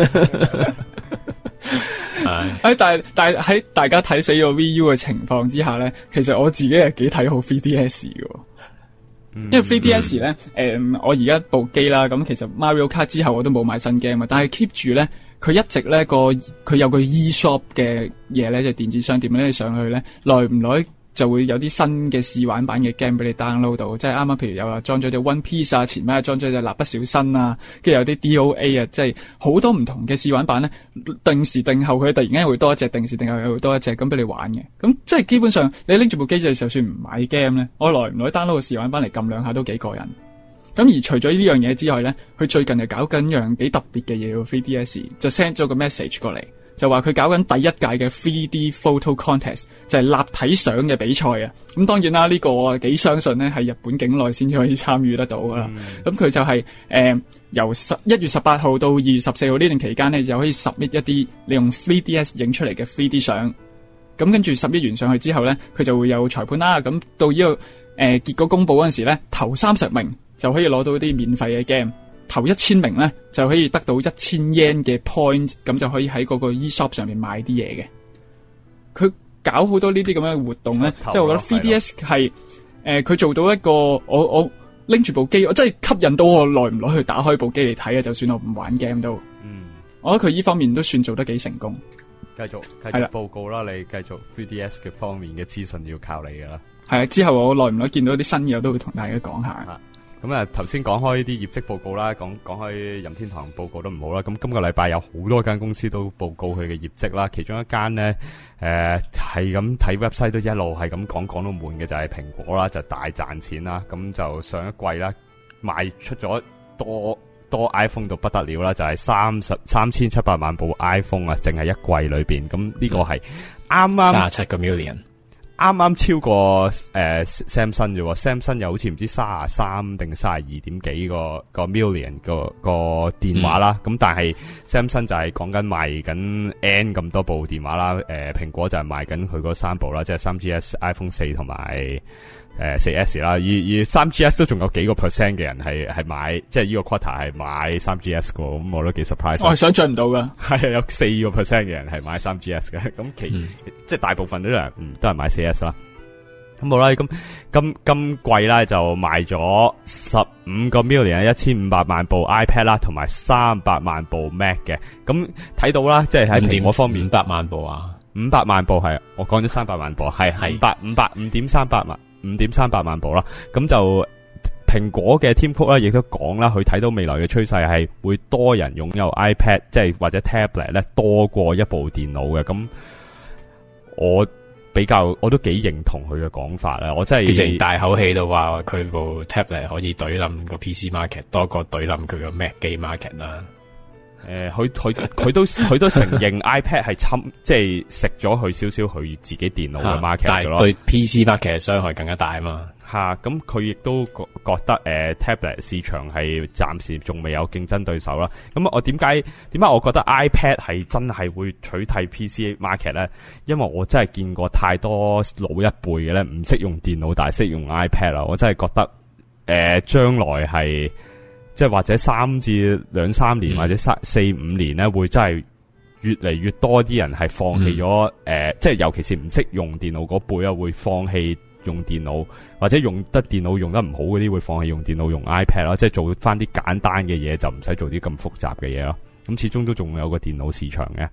誒，但係但係喺大家睇死咗 V U 嘅情況之下咧，其實我自己係幾睇好 三 D S 嘅，嗯、因為三 D S 咧，誒、嗯嗯，我而家部機啦，咁其實 Mario Kart 之後我都冇買新 game 啊，但係 keep 住咧，佢一直咧個佢有個 eShop 嘅嘢咧，即係電子商店咧，你上去咧，耐唔耐就會有啲新嘅試玩版嘅 game 俾你 download 到，即係啱啱譬如有啊裝咗隻 One Piece 啊，前排裝咗隻蠟筆小新啊，跟住有啲 D O A 啊，即係好多唔同嘅試玩版咧，定時定候佢突然間會多一隻，定時定候又會多一隻咁俾你玩嘅。咁即係基本上你拎住部機就就算唔買 game 咧，我耐唔耐 download 個試玩版嚟撳兩下都幾過癮。咁而除咗呢樣嘢之外咧，佢最近就搞緊樣幾特別嘅嘢喎 三 D S 就 send 咗個 message 過嚟。就話佢搞緊第一屆嘅 三 D Photo Contest，就係立體相嘅比賽啊！咁當然啦，呢、這個我幾相信咧係日本境內先至可以參與得到噶啦。咁佢、嗯、就係、是、誒、呃、由十一月十八號到二月十四號呢段期間咧，就可以 submit 一啲你用 三 D S 影出嚟嘅 三 D 相。咁跟住 submit 完上去之後咧，佢就會有裁判啦。咁到呢、這個誒、呃、結果公布嗰陣時咧，頭三十名就可以攞到啲免費嘅 game。頭一千名咧就可以得到一千 yen 嘅 point， 咁就可以喺嗰個 eShop 上面買啲嘢嘅。佢搞好多呢啲咁樣嘅活動咧，即係我覺得 三 D S 係誒佢做到一個我我拎住部機，我真係吸引到我耐唔耐去打開部機嚟睇啊！就算我唔玩 game 都，嗯，我覺得佢呢方面都算做得幾成功。 繼續繼續報告啦，你繼續 三 D S 嘅方面嘅資訊要靠你噶啦。 係啊，之後我耐唔耐見到啲新嘢，我都會同大家講下。 咁啊，頭先講開呢啲業績報告啦，講講開任天堂報告都唔好啦。咁今個禮拜有好多間公司都報告佢嘅業績啦，其中一間咧，誒係咁睇 website 都一路係咁講講到悶嘅就係蘋果啦，就大賺錢啦。咁就上一季啦，賣出咗多多 iPhone 到不得了啦，就係三十三千七百萬部 iPhone 啊，淨係一季裏邊。咁呢個係啱啱三十七個 million。 啱啱超過誒、呃、Samsung 啫 ，Samsung 又好似唔知三十三定三十二點幾個個 million 個個電話啦，咁、嗯、但係 Samsung 就係講緊賣緊 N 咁多部電話啦，誒、呃、蘋果就係賣緊佢嗰三部啦，即係三 G S、iPhone 四同埋誒四 S 啦，而而三 G S 都仲有幾個 percent 嘅人係係買，即係呢個 quarter 係買三 G S 個，咁我都幾 surprise。我係想象唔到噶，係啊，有四個 percent 嘅人係買三 G S 嘅，咁其、嗯、即係大部分都係嗯都係買四 S 啦。咁好啦，咁今今季咧就賣咗十五個 million， 一千五百萬部 iPad 啦，同埋三百萬部 Mac 嘅。咁睇到啦，即係喺蘋果方面， 五百萬部啊， 五百萬部係，我講咗三百萬部，係係五百五百五點三百萬。五點三百萬部啦，咁就蘋果嘅 Tim Cook 咧，亦都講啦，佢睇到未來嘅趨勢係會多人擁有 iPad， 即係或者 tablet 咧多過一部電腦嘅。咁我比較我都幾認同佢嘅講法啦。我真係其實大口氣都話佢部 tablet 可以懟冧個 P C market 多過懟冧佢個 Mac 機 market 啦。 誒，佢佢佢都佢都承認 iPad 係侵，即係食咗佢少少佢自己電腦嘅 market 嘅咯。但係對 P C market 嘅傷害更加大啊嘛。吓，咁佢亦都覺覺得誒、呃、tablet 市場係暫時仲未有競爭對手啦。咁我點解點解我覺得 iPad 係真係會取替 P C market 咧？因為我真係見過太多老一輩嘅咧，唔識用電腦但係識用 iPad 啦。我真係覺得誒將、呃、來係。即係或者三至兩三年、嗯、或者三四五年咧，會真係越嚟越多啲人係放棄咗誒、嗯呃，即係尤其是唔識用電腦嗰輩啊，會放棄用電腦，或者用得電腦用得唔好嗰啲會放棄用電腦用 iPad 咯，即係做翻啲簡單嘅嘢，就唔使做啲咁複雜嘅嘢咯。咁始終都仲有個電腦市場嘅。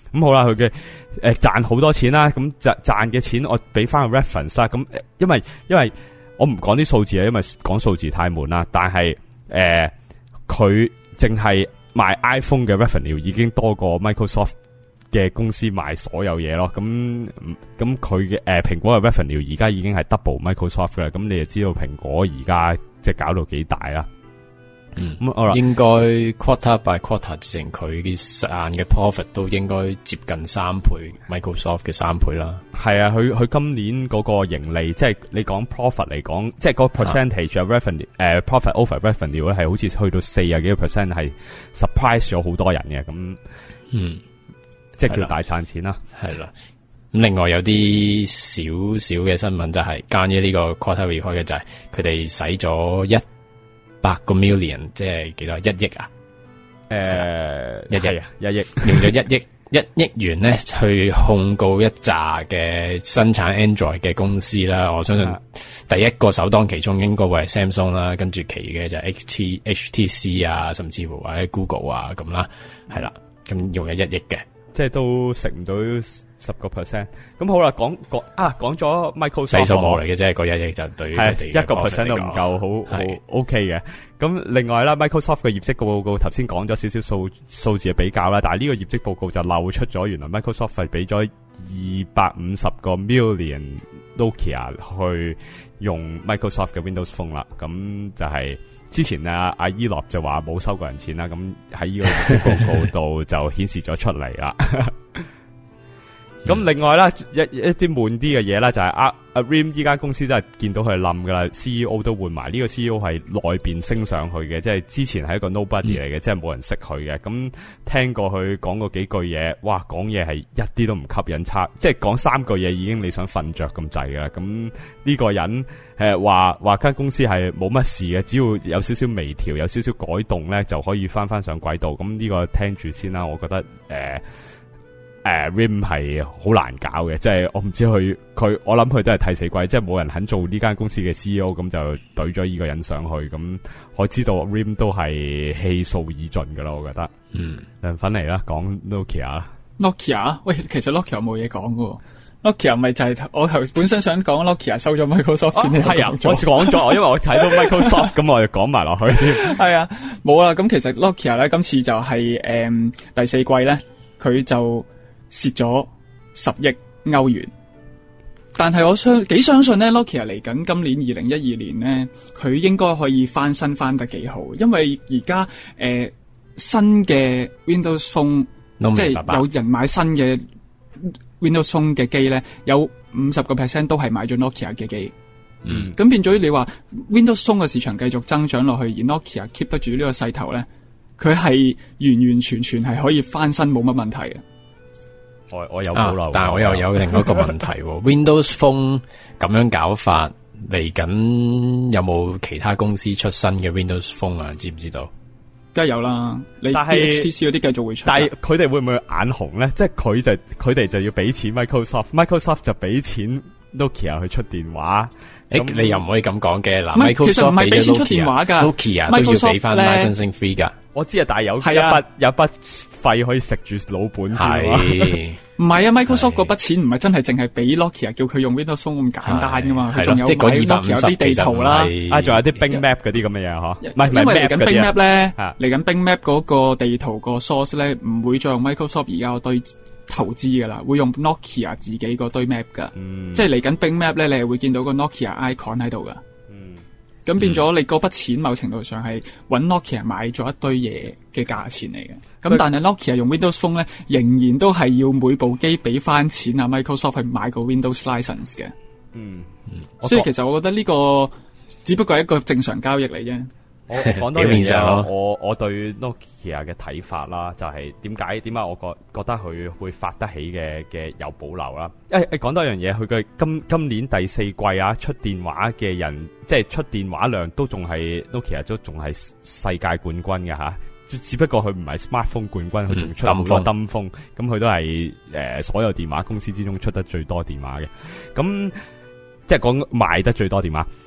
咁好啦，佢嘅誒賺好多錢啦，咁賺賺嘅錢我俾翻個 reference 啦。咁因為因為我唔講啲數字啊，因為講數字太悶啦。但係誒佢淨係賣 iPhone 嘅 revenue 已經多過 Microsoft 嘅公司賣所有嘢咯。咁咁佢嘅誒蘋果嘅 revenue 而家已經係 double Microsoft 啦。咁你就知道蘋果而家即係搞到幾大啦。 嗯， 咁好啦， 應該 quarter by quarter 之前佢嘅實現嘅 profit 都應該接近三倍 Microsoft 嘅三倍啦。 係啊，佢佢今年嗰個盈利，即係你講 profit 嚟講，即係嗰個 percentage of revenue，誒、啊呃、profit over revenue 咧，係好似去到四啊幾個 percent， 係 surprise 咗好多人嘅。咁嗯， 即係叫大賺錢啦。 係啦。咁另外有啲少少嘅新聞就係關於呢個 quarter report 嘅，就係佢哋使咗一百個 million， 即係幾多？一億啊？ 誒、呃， 一億啊，一億用咗一億一億元咧去控告一紮嘅生產 Android 嘅公司啦。我相信第一個首當其衝應該會係 Samsung 啦，跟住其餘嘅就係 H T H T C 啊，甚至乎或者 Google 啊咁啦，係啦，咁用咗一億嘅， 即係都食唔到十個 percent。咁好啦，講講啊，講咗 Microsoft 細數目嚟嘅啫，個一億就對於佢哋係一個 percent 都唔夠，好好 OK 嘅。咁另外啦 ，Microsoft 嘅業績報告頭先講咗少少數數字嘅比較啦，但係呢個業績報告就漏出咗，原來 Microsoft 係俾咗二百五十個 million Nokia 去用 Microsoft 嘅 Windows Phone 啦。咁就係之前啊阿伊樂就話冇收過人錢啦，咁喺呢個業績報告度就顯示咗出嚟啦。咁另外啦，一一啲悶啲嘅嘢啦，就係阿阿 R I M 依間公司真係見到佢冧噶啦 ，C E O 都換埋，呢個 C E O 係內邊升上去嘅，即係之前係一個 nobody 嚟嘅，嗯、即係冇人識佢嘅。咁聽過佢講過幾句嘢，哇，講嘢係一啲都唔吸引，差，即係講三句嘢已經你想瞓着咁滯噶啦。咁呢個人誒話話間公司係冇乜事嘅，只要有少少微調，有少少改動咧，就可以翻翻上軌道。咁呢個聽住先啦，我覺得誒。呃誒、uh, R I M 係好難搞嘅，即係我唔知佢佢，我諗佢都係替死鬼，即係冇人肯做呢間公司嘅 C E O， 咁就懟咗呢個人上去，咁我知道 R I M 都係氣數已盡噶啦，我覺得。嗯，梁粉嚟啦，講 Nokia。 Nokia， 喂，其實 Nokia 冇嘢講噶 ，Nokia 咪就係我頭本身想講 Nokia 收咗 Microsoft 先， 係啊，我講咗，因為我睇到 Microsoft， 咁我就講埋落去。 係啊，冇啦，咁其實 Nokia 咧今次就係、是、誒、嗯、第四季咧，佢就蝕咗十億歐元，但係我相幾相信咧 Nokia 嚟緊今年二零一二年咧，佢應該可以翻身翻得幾好，因為而家誒新嘅 Windows Phone， 即係有人買新嘅 Windows Phone 嘅機咧，有五十個 percent 都係買咗 Nokia 嘅機。嗯，咁變咗你話 Windows Phone 嘅市場繼續增長落去，而 Nokia keep 得住呢個勢頭咧，佢係完完全全係可以翻身冇乜問題嘅。 我我有保留、啊， 但係我又有另一個問題，Windows Phone 咁樣搞法嚟緊，有冇其他公司出新嘅 Windows Phone 啊？知唔知道？梗係有啦，你但係 H T C 嗰啲繼續會出， 但係佢哋會唔會眼紅咧？即係佢就佢哋就要俾錢 Microsoft，Microsoft 就俾錢 Nokia 去出電話。 誒、欸，你又唔可以咁講嘅。嗱 ，Microsoft 俾咗 Nokia，Nokia 都要俾翻 licensing fee 噶。 我知啊，但係有一筆有一筆費可以食住老本先。係唔係啊 ？Microsoft 嗰筆錢唔係真係淨係俾 Nokia 叫佢用 Windows Phone 咁簡單噶嘛？佢仲有買 Nokia 有啲地圖啦， 啊，仲有啲 Bing Map 嗰啲咁嘅嘢嗬。唔係， 因為嚟緊 Bing Map 咧，嚟緊 Bing Map 嗰個地圖個 source 咧，唔會再用 Microsoft 而家嗰堆投資噶啦，會用 Nokia 自己個堆 map 噶。嗯、即係嚟緊 Bing Map 咧，你係會見到個 Nokia icon 喺度噶。咁、嗯、變咗你嗰筆錢，某程度上係揾 Nokia 買咗一堆嘢嘅價錢嚟嘅。咁但係 Nokia 用 Windows Phone 咧，仍然都係要每部機俾翻錢啊 Microsoft 去買個 Windows license 嘅。嗯，嗯所以其實我覺得呢個只不過係一個正常交易嚟啫。 我講多樣嘢，我我對 Nokia 嘅睇法啦，就係點解點解我覺覺得佢會發得起嘅嘅有保留啦。誒誒，講多樣嘢，佢嘅今今年第四季啊，出電話嘅人，即係出電話量都仲係 Nokia 都仲係世界冠軍嘅吓。只不過佢唔係 smartphone 冠軍，佢仲出好多 dumb phone，咁佢都係誒、呃、所有電話公司之中出得最多電話嘅。咁即係講賣得最多電話。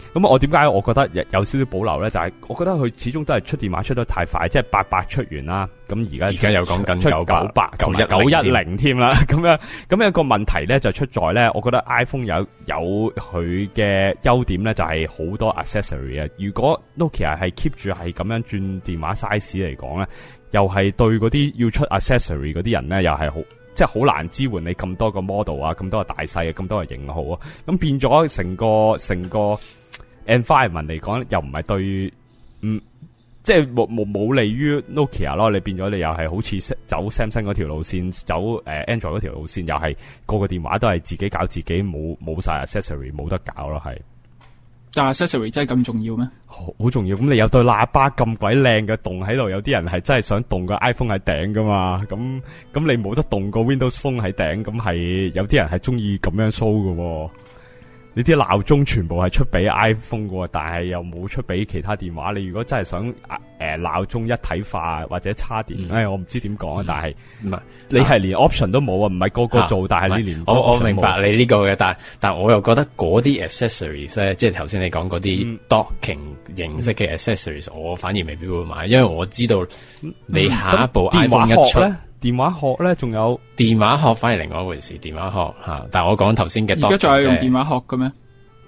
咁我點解我覺得有少少保留咧？就係、是、我覺得佢始終都係出電話出得太快，即係八百出完啦。咁而家而家又講緊九百同埋九一零添啦。咁樣咁有個問題咧就出在咧，我覺得 iPhone 有有佢嘅優點咧，就係好多 accessory 啊。如果 Nokia 係 keep 住係咁樣轉電話 size 嚟講咧，又係對嗰啲要出 accessory 嗰啲人咧，又係好。即係好難支援你咁多個 model 啊，咁多個大細啊，咁多個型號啊，咁變咗成個成個 environment 嚟講，又唔係對，嗯，即係冇冇冇利於 Nokia 咯。你變咗你又係好似走 Samsung 嗰條路線，走誒、呃、Android 嗰條路線，又係個個電話都係自己搞自己，冇冇晒 accessory， 冇得搞咯，係。 但係 accessory 真係咁重要咩？ 好重要。咁你有對喇叭咁鬼靚嘅洞喺度，有啲人係真係想動個 iPhone 喺頂噶嘛？咁咁你冇得動個 Windows Phone 喺頂，咁係有啲人係中意咁樣 show 噶。你啲鬧鐘全部係出俾 iPhone 嘅，但係又冇出俾其他電話。你如果真係想誒鬧鐘一體化或者叉電，誒、嗯哎、我唔知點講啊。但係唔係你係連 option 都冇啊，唔係個個做，啊、但係你連我我明白你呢個嘅，但但我又覺得嗰啲 accessories 咧，即係頭先你講嗰啲 docking 形式嘅 accessories，嗯、我反而未必會買，因為我知道你下一部 iPhone 一出。 嗯電話殼咧，仲有電話殼，反而另外一回事。電話殼吓，但係我講頭先嘅， 而家仲係用電話殼嘅咩？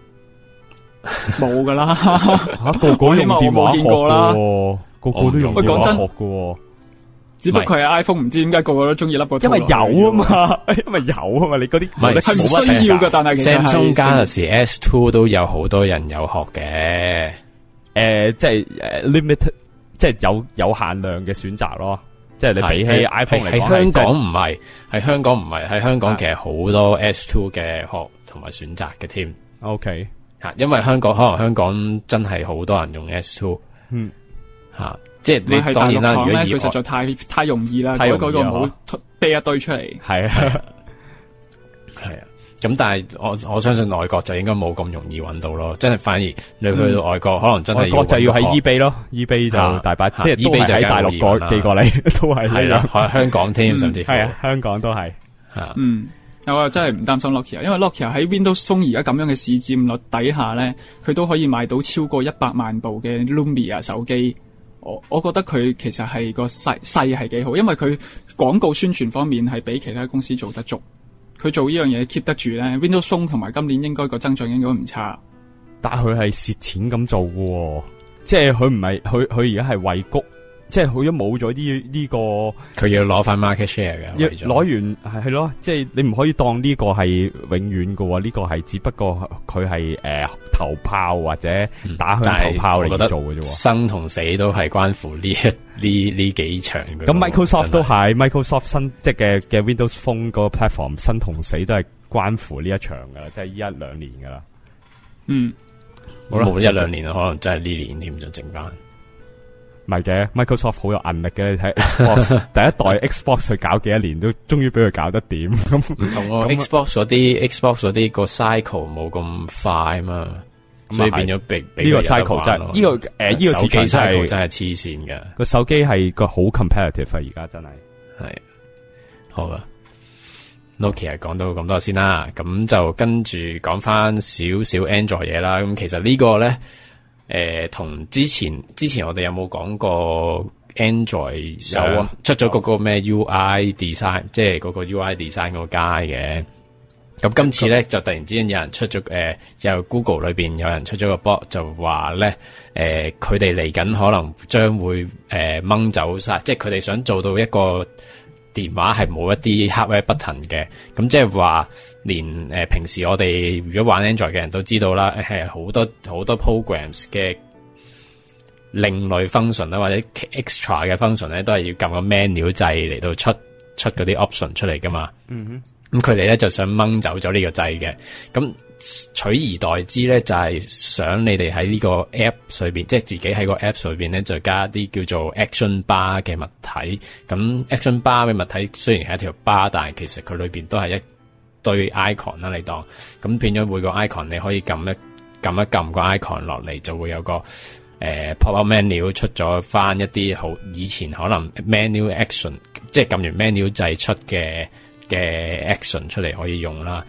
冇噶啦， 吓個個用電話殼啦，個個都用電話殼嘅。 只不過係 iPhone 唔知點解個個都中意笠個， 因為有啊嘛，因為有啊嘛，你嗰啲唔係係唔需要嘅，但係其實 Samsung Galaxy S two 都有好多人有殼嘅。 誒，即係誒 limit，即係有有限量嘅選擇咯。即係你比起 iPhone 嚟講， 喺香港唔係，喺香港唔係，喺香港其實好多 S two 嘅殼同埋選擇嘅添。 OK， 吓，因為香港可能香港真係好多人用 S two， 嗯，吓，即係你當然啦，如果佢實在太太容易啦，改改個冇啤一堆出嚟， 係啊， 係啊。咁但係我我相信外國就應該冇咁容易揾到咯，真係反而你去到外國，嗯、可能真係外國就要喺 eBay 咯 ，eBay 就大把，即係 eBay 就喺大陸過寄過嚟，都係係啦，香港添，甚至係啊，香港都係吓， 嗯，我又真係唔擔心 Nokia，因為 Nokia 喺 Windows Phone 而家咁樣嘅市佔率底下咧，佢都可以賣到超過一百萬部嘅 Lumia 手機。我我覺得佢其實係個勢勢係幾好，因為佢廣告宣傳方面係比其他公司做得足。佢做呢樣嘢 keep 得住咧 ，Windows Phone 同埋今年應該個增長應該唔差。 但係佢係蝕錢咁做喎，即係佢唔係佢佢而家係為谷，即係佢都冇咗呢呢個， 佢要攞翻 market share 嘅， 攞完係係咯，即係你唔可以當呢個係永遠嘅喎，呢、這個係只不過佢係誒頭炮或者打響頭炮嚟做嘅啫。 生同死都係關乎呢一呢呢幾場嘅。 咁 Microsoft 都係 Microsoft 新即係嘅嘅 Windows Phone 個 platform 生同死都係關乎呢一場噶啦，即係呢一兩年噶啦。 嗯， 冇一兩年可能真係呢年添就剩翻。 唔係嘅 ，Microsoft 好有韌力嘅。你睇 Xbox 第一代 Xbox 去搞幾多年，都終於俾佢搞得掂。咁唔同喎 ，Xbox 嗰啲 Xbox 嗰啲個 cycle 冇咁快嘛，所以變咗俾呢個 cycle 真係呢個誒呢個手機 cycle 真係黐線嘅。 個手機係個好 competitive 啊，而家真係係好啦。Nokia 講到咁多先啦，咁就跟住講翻少少 Android 嘢啦。咁其實呢個咧。誒、呃，同之前之前我哋有冇講過 Android 有啊，出咗嗰個咩 U I design， 即係嗰個 U I design 嗰個街嘅。咁今次咧就突然之間有人出咗誒、呃，有 Google 裏邊有人出咗個 blog 就話咧，誒佢哋嚟緊可能將會誒掹、呃、走晒，即係佢哋想做到一個電話係冇一啲 hardware button 嘅，咁即係話連誒、呃、平時我哋如果玩 Android 嘅人都知道啦，係好多好多 programs 嘅另類 function 啦，或者 extra 嘅 function 咧，都係要撳個 menu 掣嚟到出出嗰啲 option 出嚟噶嘛。嗯哼，咁佢哋咧就想掹走咗呢個掣嘅，咁取而代之咧就係、是、想你哋喺呢個 app 上邊，即係自己喺個 app 上邊咧就加啲叫做 action bar 嘅物體。咁 action bar 嘅物體雖然係一條 bar， 但係其實佢裏邊都係一堆 icon 啦，你當咁變咗每個 icon 你可以撳一撳一撳個 icon 落嚟，就會有個誒、呃、pop up menu 出咗翻一啲好以前可能 menu action， 即係撳完 menu 掣出嘅嘅 action 出嚟可以用啦。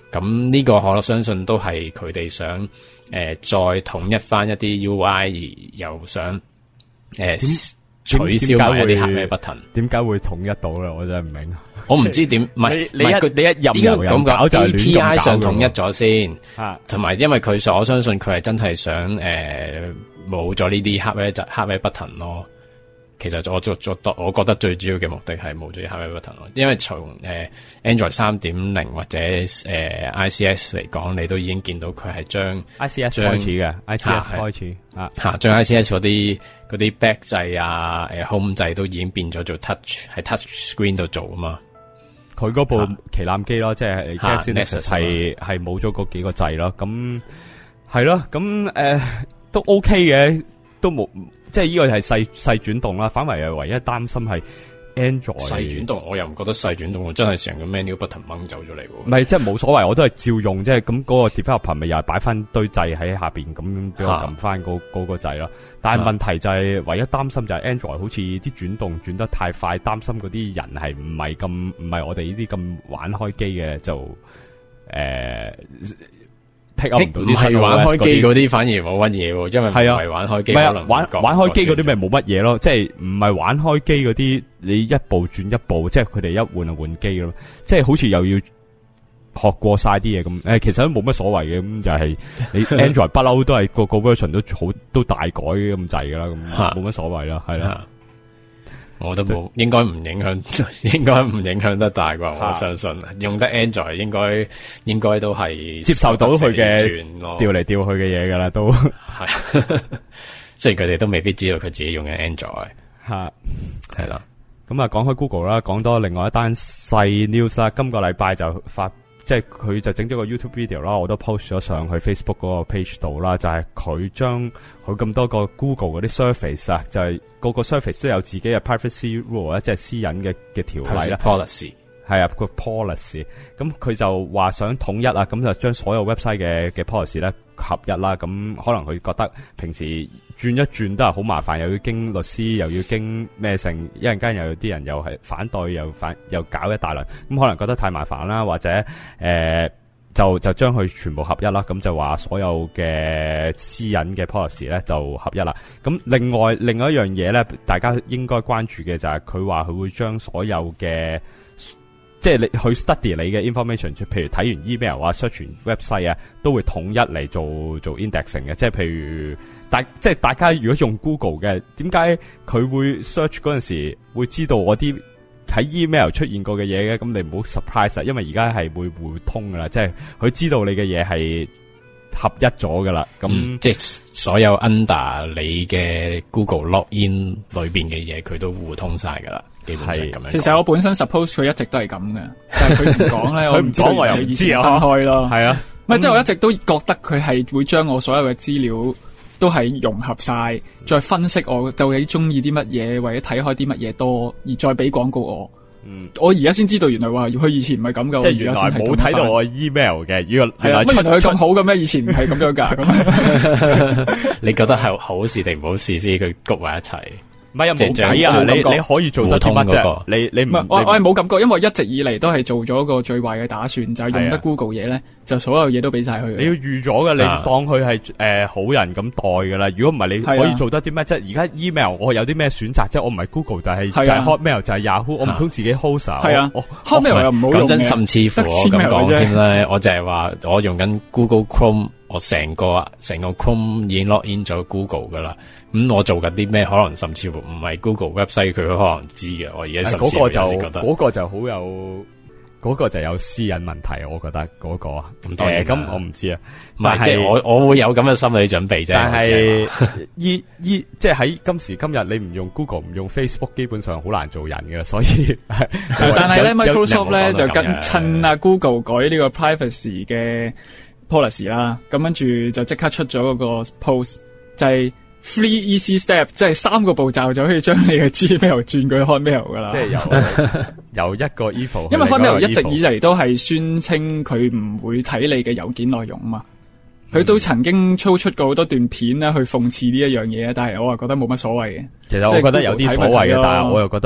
咁呢個我相信都係佢哋想誒、呃、再統一翻一啲 U I， 而又想誒、呃、取消埋一啲 hardware button。點解會統一到咧？我真係唔明。 我唔知點，唔係你一你一任由人搞就係亂咁搞。A P I 上統一咗先，同埋、啊、因為佢所我相信佢係真係想誒冇咗呢啲 hardware hardware button 咯。其實我做做我覺得最主要嘅目的係冇咗 hardware button 咯，因為從誒、呃、Android 三點零或者誒、呃、I C S 嚟講，你都已經見到佢係將 I C S 開始嘅 I C S 開始啊吓，將 I C S 嗰啲嗰啲 back 掣啊、誒 home 掣都已經變咗做 touch 喺 touch screen 度做啊嘛。 佢嗰部旗艦機咯，即係 Galaxy Nexus 係係冇咗嗰幾個掣咯。咁係咯，咁誒、呃、都 OK 嘅，都冇。即係呢個係細細轉動啦，反為係唯一擔心係 Android 細轉動，我又唔覺得細轉動，真係成個 menu button 掹走咗嚟喎。 唔係，即係冇所謂，我都係照用，即係咁嗰個 developer 咪又係擺翻堆掣喺下邊，咁俾我撳翻嗰嗰個掣咯。但係問題就係、是、唯一擔心就係 Android 好似啲轉動轉得太快，擔心嗰啲人係唔係咁唔係我哋呢啲咁玩開機嘅就誒。呃唔係玩開機嗰啲反而冇乜嘢喎，因為唔係玩開機，可能玩玩開機嗰啲咪冇乜嘢咯，即係唔係玩開機嗰啲，你一步轉一步，即係佢哋一換就換機咯，即係好似又要學過晒啲嘢咁。誒，其實都冇乜所謂嘅，咁就係你 Android 不嬲都係個個 version 都好都大改咁滯噶啦，咁冇乜所謂啦，係啦。 我都冇，應該唔影響，應該唔影響得大啩。我相信用得 Android 應該應該都係接受到佢嘅調嚟調去嘅嘢噶啦，都係。雖然佢哋都未必知道佢自己用緊 Android， 吓係啦。 咁啊，講開 Google 啦，講多另外一單細 news 啦。今個禮拜就發。即係佢就整咗個 YouTube video 啦，我都 post 咗上去 Facebook 嗰個 page 度啦。就係佢將佢咁多個 Google 嗰啲 service 啊，就係個個 service 都有自己嘅 privacy rule 啊，即係私隱嘅嘅條例啦。 policy 係啊，個 policy。咁佢就話想統一啊，咁就將所有 website 嘅嘅 policy 咧合一啦。咁可能佢覺得平時轉一轉都係好麻煩，又要經律師，又要經咩成，一陣間又有啲人又係反對，又反又搞一大輪，咁可能覺得太麻煩啦，或者誒、呃、就就將佢全部合一啦，咁就話所有嘅私隱嘅 policy 咧就合一啦。咁另外另外一樣嘢咧，大家應該關注嘅就係佢話佢會將所有嘅即係你去 study 你嘅 information， 譬如睇完 email 啊、search 完 website 啊，都會統一嚟做做 indexing 嘅。即係譬如大即係大家如果用 Google 嘅，點解佢會 search 嗰陣時會知道我啲喺 email 出現過嘅嘢嘅？咁你唔好 surprise 啊，因為而家係會互通噶啦，即係佢知道你嘅嘢係合一咗噶啦。咁、嗯、 即係所有 under 你嘅 Google login 裏邊嘅嘢，佢都互通晒噶啦。基本上咁樣。其實我本身 suppose 佢一直都係咁嘅，但係佢唔講咧，我唔知道我又唔知啊。分開咯，係啊，唔係即係我一直都覺得佢係會將我所有嘅資料都係融合晒，再分析我究竟中意啲乜嘢，或者睇開啲乜嘢多，而再俾廣告我。嗯，我而家先知道原來話佢以前唔係咁噶， 即係原來冇睇到我 email 嘅。如果係啦， 乜原來佢咁好嘅咩？以前唔係咁樣噶。咁你覺得係好事定唔好事先？佢谷埋一齊。 唔係又冇計啊！你你可以做得啲乜啫？你你唔我我係冇感覺，因為一直以嚟都係做咗個最壞嘅打算，就係、是、用得 Google 嘢咧，就所有嘢都俾晒佢。 你要預咗嘅，你當佢係誒好人咁待噶啦。如果唔係，你可以做得啲乜啫？而家 email 我有啲咩選擇啫？我唔係 Google 就係、是、就係、是、Hotmail 就係 Yahoo，我唔通自己 host 係啊 ？Hotmail 又唔好用嘅。講真，甚至乎我咁講添咧，我就係話我用緊 Google Chrome。我成個成個 Chrome 已經 log in 咗 Google 噶啦，咁、嗯、我做緊啲咩？可能甚至乎唔係 Google website，佢可能知嘅。我而家甚至乎有時覺得嗰個就好有嗰、那個就有私隱問題，我覺得嗰、那個咁當然咁、呃、我唔知啊， 唔係即係我我會有咁嘅心理準備啫。 但係依依即係喺今時今日，你唔用 Google 唔用 Facebook， 基本上好難做人嘅，所以但係咧 Microsoft 咧就跟趁啊 Google 改呢個 privacy 嘅policy 啦，咁跟住就即刻出咗嗰個 post， 就係 three easy step， 即係三個步驟就可以將你嘅 Gmail 轉佢 Hotmail 噶啦。 即係由由一個 evil， 因為 Hotmail 一直以嚟都係宣稱佢唔會睇你嘅郵件內容啊嘛。佢、嗯、都曾經操出過好多段片咧去諷刺呢一樣嘢，但係我係覺得冇乜所謂嘅。 其實我覺得有啲所謂嘅，但係我又覺得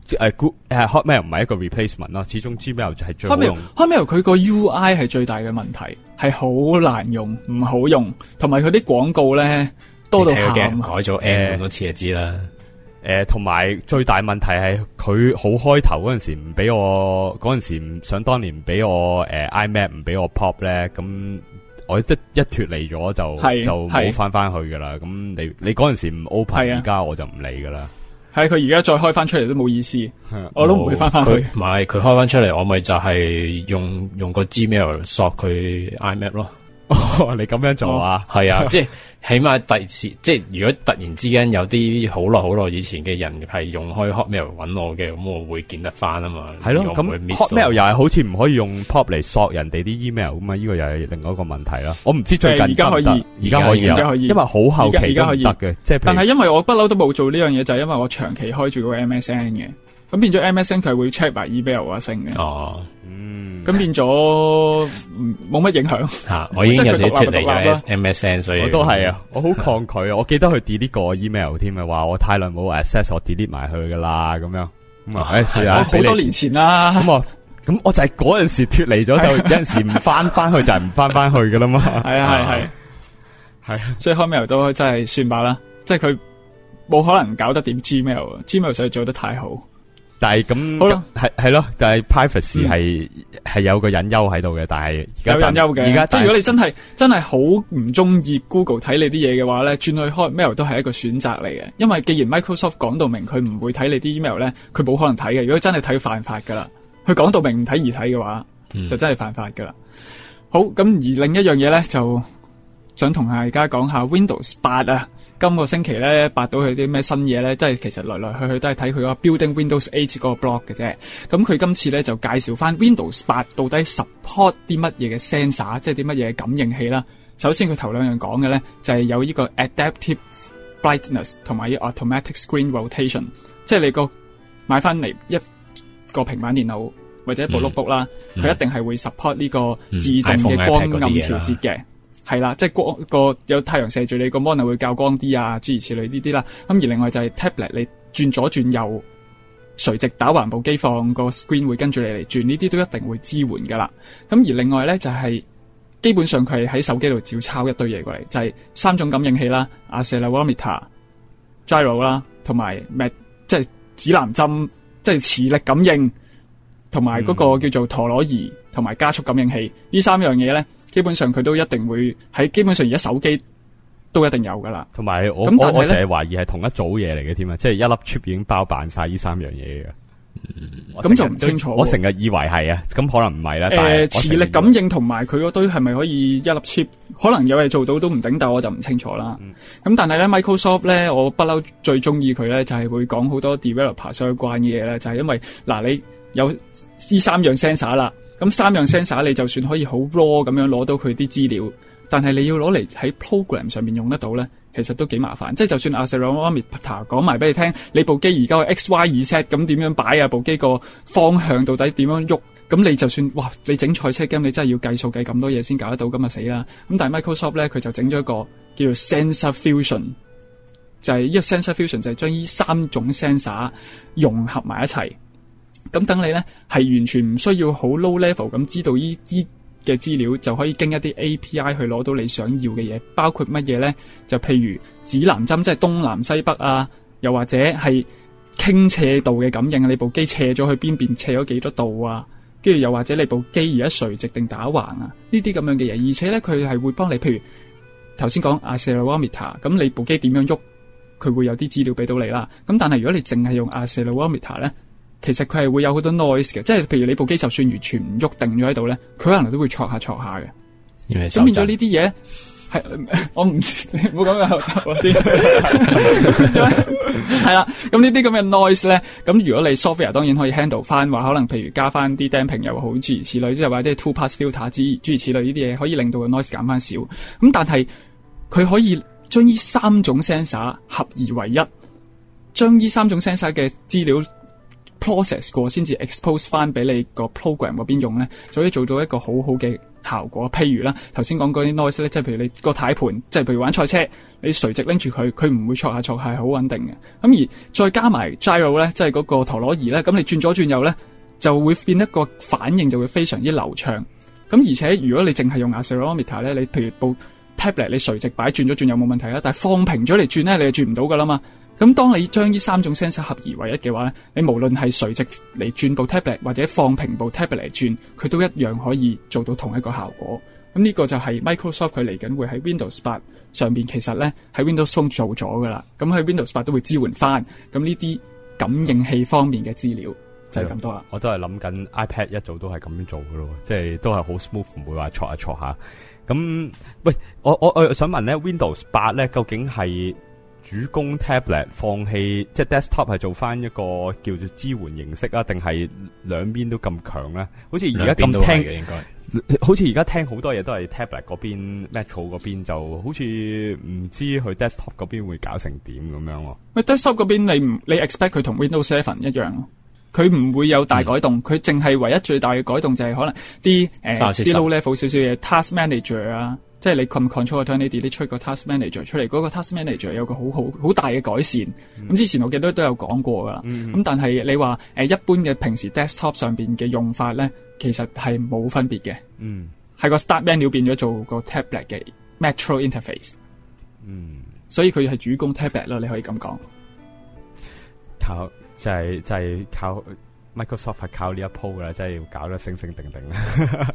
誒 Good 誒 Hotmail 唔係一個 replacement 咯，始終 Gmail 就係最好用。 Hotmail 佢個 U I 係最大嘅問題，係好難用，唔好用，同埋佢啲廣告咧多到喊。 改咗 M 咁多次就知啦。 誒，同埋最大問題係佢好開頭嗰陣時唔俾我，嗰陣時唔想當年唔俾我誒 iMac 唔俾我 Pop 咧，咁我一一脫離咗就就冇翻翻去噶啦。咁你你嗰陣時唔 open，而家我就唔理噶啦。係佢而家再開翻出嚟都冇意思，我都唔會翻翻去。 唔係佢開翻出嚟，我咪就係用用個 Gmail 索佢 iMac 咯。 哦，你咁樣做啊？ 係、哦、啊，即係起碼第次，即係如果突然之間有啲好耐好耐以前嘅人係用開 Hotmail 搵我嘅，咁我會見得翻啊嘛。 係咯，咁 Hotmail 又係好似唔可以用 Pop 嚟索人哋啲 email 咁嘛？呢個又係另外一個問題啦。我唔知最近而家可以，而家可以，而家可以，因為好後期都唔得嘅。即係，但係因為我不嬲都冇做呢樣嘢，就係、是、因為我長期開住個 M S N 嘅，咁變咗 M S N 佢係會 check 埋 email 啊聲嘅。哦。咁變咗冇乜影響吓，我已經有少少脫離咗 M S N， 所以我都係啊，我好抗拒啊！我記得佢 delete 個 email 添啊，話我太耐冇 access， 我 delete 埋佢噶啦，咁樣咁啊，誒，係啊， 好多年前啦， 咁啊，咁我就係嗰陣時脫離咗，就有陣時唔翻翻去就係唔翻翻去噶啦嘛， 係啊係係係，所以 Hotmail 都真係算罷啦，即係佢冇可能搞得掂 Gmail，Gmail 實在做得太好。 但係咁係係咯，但係 privacy 係係、嗯、有個隱憂喺度嘅，但係而家有隱憂嘅。而家即係如果你真係真係好唔中意 Google 睇你啲嘢嘅話咧，轉去 Hotmail 都係一個選擇嚟嘅。因為既然 Microsoft 講到明佢唔會睇你啲 email 咧，佢冇可能睇嘅。如果真係睇犯法噶啦，佢講到明唔睇而睇嘅話，嗯、就真係犯法噶啦。好，咁而另一樣嘢咧，就想同大家講下 Windows 八啊。今個星期咧，八到佢啲咩新嘢咧，即係其實來來去去都係睇佢個 Building Windows eight 嗰個 blog 嘅啫。咁佢今次咧就介紹翻 Windows 八到底 support 啲乜嘢嘅 sensor， 即係啲乜嘢感應器啦。首先佢頭兩樣講嘅咧就係、是、有呢個 Adaptive Brightness 同埋呢 Automatic Screen Rotation， 即係你個買翻嚟一個平板電腦或者一部 notebook 啦，佢、嗯、一定係會 support 呢個自動嘅光暗調節嘅。係啦，即係光個有太陽射住你個 mon 會較光啲啊，諸如此類呢啲啦。咁而另外就係 tablet， 你轉左轉右，垂直打橫部機放個 screen 會跟住你嚟轉，呢啲都一定會支援噶啦。咁而另外咧就係、是、基本上佢係喺手機度照抄一堆嘢過嚟，就係、是、三種感應器啦 ，accelerometer、gyro 啦，同埋 mag 即係指南針，即係磁力感應，同埋嗰個叫做陀螺儀，同埋加速感應器。呢三樣嘢咧。基本上佢都一定會喺，基本上而家手機都一定有噶啦。同埋我我我成日懷疑係同一組嘢嚟嘅添啊，即係一粒 chip 已經包辦晒呢三樣嘢嘅。咁、嗯、就唔清楚。我成日以為係啊，咁可能唔係啦。誒、呃，磁力感應同埋佢嗰堆係咪可以一粒 chip？可能有嘢做到都唔定，但我就唔清楚啦。咁、嗯、但係咧 Microsoft 咧，我不嬲最中意佢咧，就係、是、會講好多 developer 相關嘅嘢咧，就係、是、因為嗱你有呢三樣 sensor 啦。咁三樣 sensor 你就算可以好 raw 咁樣攞到佢啲資料，但係你要攞嚟喺 program 上面用得到咧，其實都幾麻煩。即係就算 accelerometer 講埋俾你聽，你部機而家嘅 X Y Z 咁點樣擺啊？部機個方向到底點樣喐？咁你就算哇，你整賽車 game 你真係要計數計咁多嘢先搞得到，咁啊死啦！咁但係 Microsoft 咧，佢就整咗一個叫做 sensor fusion， 就係呢個 sensor fusion 就係將呢三種 sensor 融合埋一齊。咁等你咧係完全唔需要好 low level 咁知道呢啲嘅資料，就可以經一啲 A P I 去攞到你想要嘅嘢，包括乜嘢咧？就譬如指南針，即係東南西北啊，又或者係傾斜度嘅感應啊，你部機斜咗去邊邊，斜咗幾多度啊？跟住又或者你部機而家垂直定打橫啊？呢啲咁樣嘅嘢，而且咧佢係會幫你，譬如頭先講 accelerometer， 咁你部機點樣喐，佢會有啲資料俾到你啦。咁但係如果你淨係用 accelerometer 咧，其實佢係會有好多 noise 嘅，即係譬如你部機就算完全唔喐定咗喺度咧，佢可能都會戳下戳下嘅。咁變咗呢啲嘢係我唔知，你唔好講嘅我知。係啦，咁呢啲咁嘅 noise 咧，咁如果你 software 當然可以 handle 翻，話可能譬如加翻啲 damping 又好，諸如此類，即係或者 two pass filter 之諸如此類呢啲嘢，可以令到個 noise 減翻少。咁但係佢可以將呢三種 sensor 合而為一，將呢三種 sensor 嘅資料process 過先至 expose 翻俾你個 program 嗰邊用咧，就可以做到一個好好嘅效果。譬如啦，頭先講嗰啲 noise 咧，即係譬如你個軚盤，即係譬如玩賽車，你垂直拎住佢，佢唔會挫下挫下，係好穩定嘅。咁而再加埋 gyro 咧，即係嗰個陀螺儀咧，咁你轉左轉右咧，就會變一個反應就會非常之流暢。咁而且如果你淨係用 accelerometer 咧，你譬如部 tablet 你垂直擺轉咗轉右冇問題啦，但係放平咗嚟轉咧，你就轉唔到噶啦嘛。咁當你將呢三種 sensor 合而為一嘅話咧，你無論係垂直嚟轉部 tablet 或者放平部 tablet 嚟轉，佢都一樣可以做到同一個效果。咁呢個就係 Microsoft 佢嚟緊會喺 Windows 八上邊，其實咧喺 Windows Phone 做咗噶啦。咁喺 Windows 八都會支援翻。咁呢啲感應器方面嘅資料就係咁多啦。 我都係諗緊 iPad 一早都係咁樣做噶咯，即係都係好 smooth，唔會話挫下挫下。咁喂，我我我想問咧 ，Windows 八咧究竟係主攻 tablet 放棄，即係 desktop 係做翻一個叫做支援形式啊，定係兩邊都咁強咧？好似而家咁聽，應該好似而家聽好多嘢都係 tablet 嗰邊 Metro 嗰邊，就好似唔知佢 desktop 嗰邊會搞成點咁樣喎。 喂 desktop 嗰邊你唔你 expect 佢同 Windows Seven 一樣咯？佢唔會有大改動，佢淨係唯一最大嘅改動就係可能啲誒啲 low level 少少嘢 task manager 啊。即係你 control 個 turn 你出個 task manager 出嚟，嗰、那個 task manager 有個好好好大嘅改善。咁、嗯、之前我記得都有講過噶啦。咁、嗯、但係你話誒、呃、一般嘅平時 desktop 上邊嘅用法咧，其實係冇分別嘅。係、嗯、個 start menu 變咗做個 tablet 嘅 Metro interface。嗯，所以佢係主攻 tablet 啦，你可以咁講。 靠，就係、是、就係、是、靠 Microsoft 係靠呢一鋪噶啦，真係要搞得醒醒定定啦。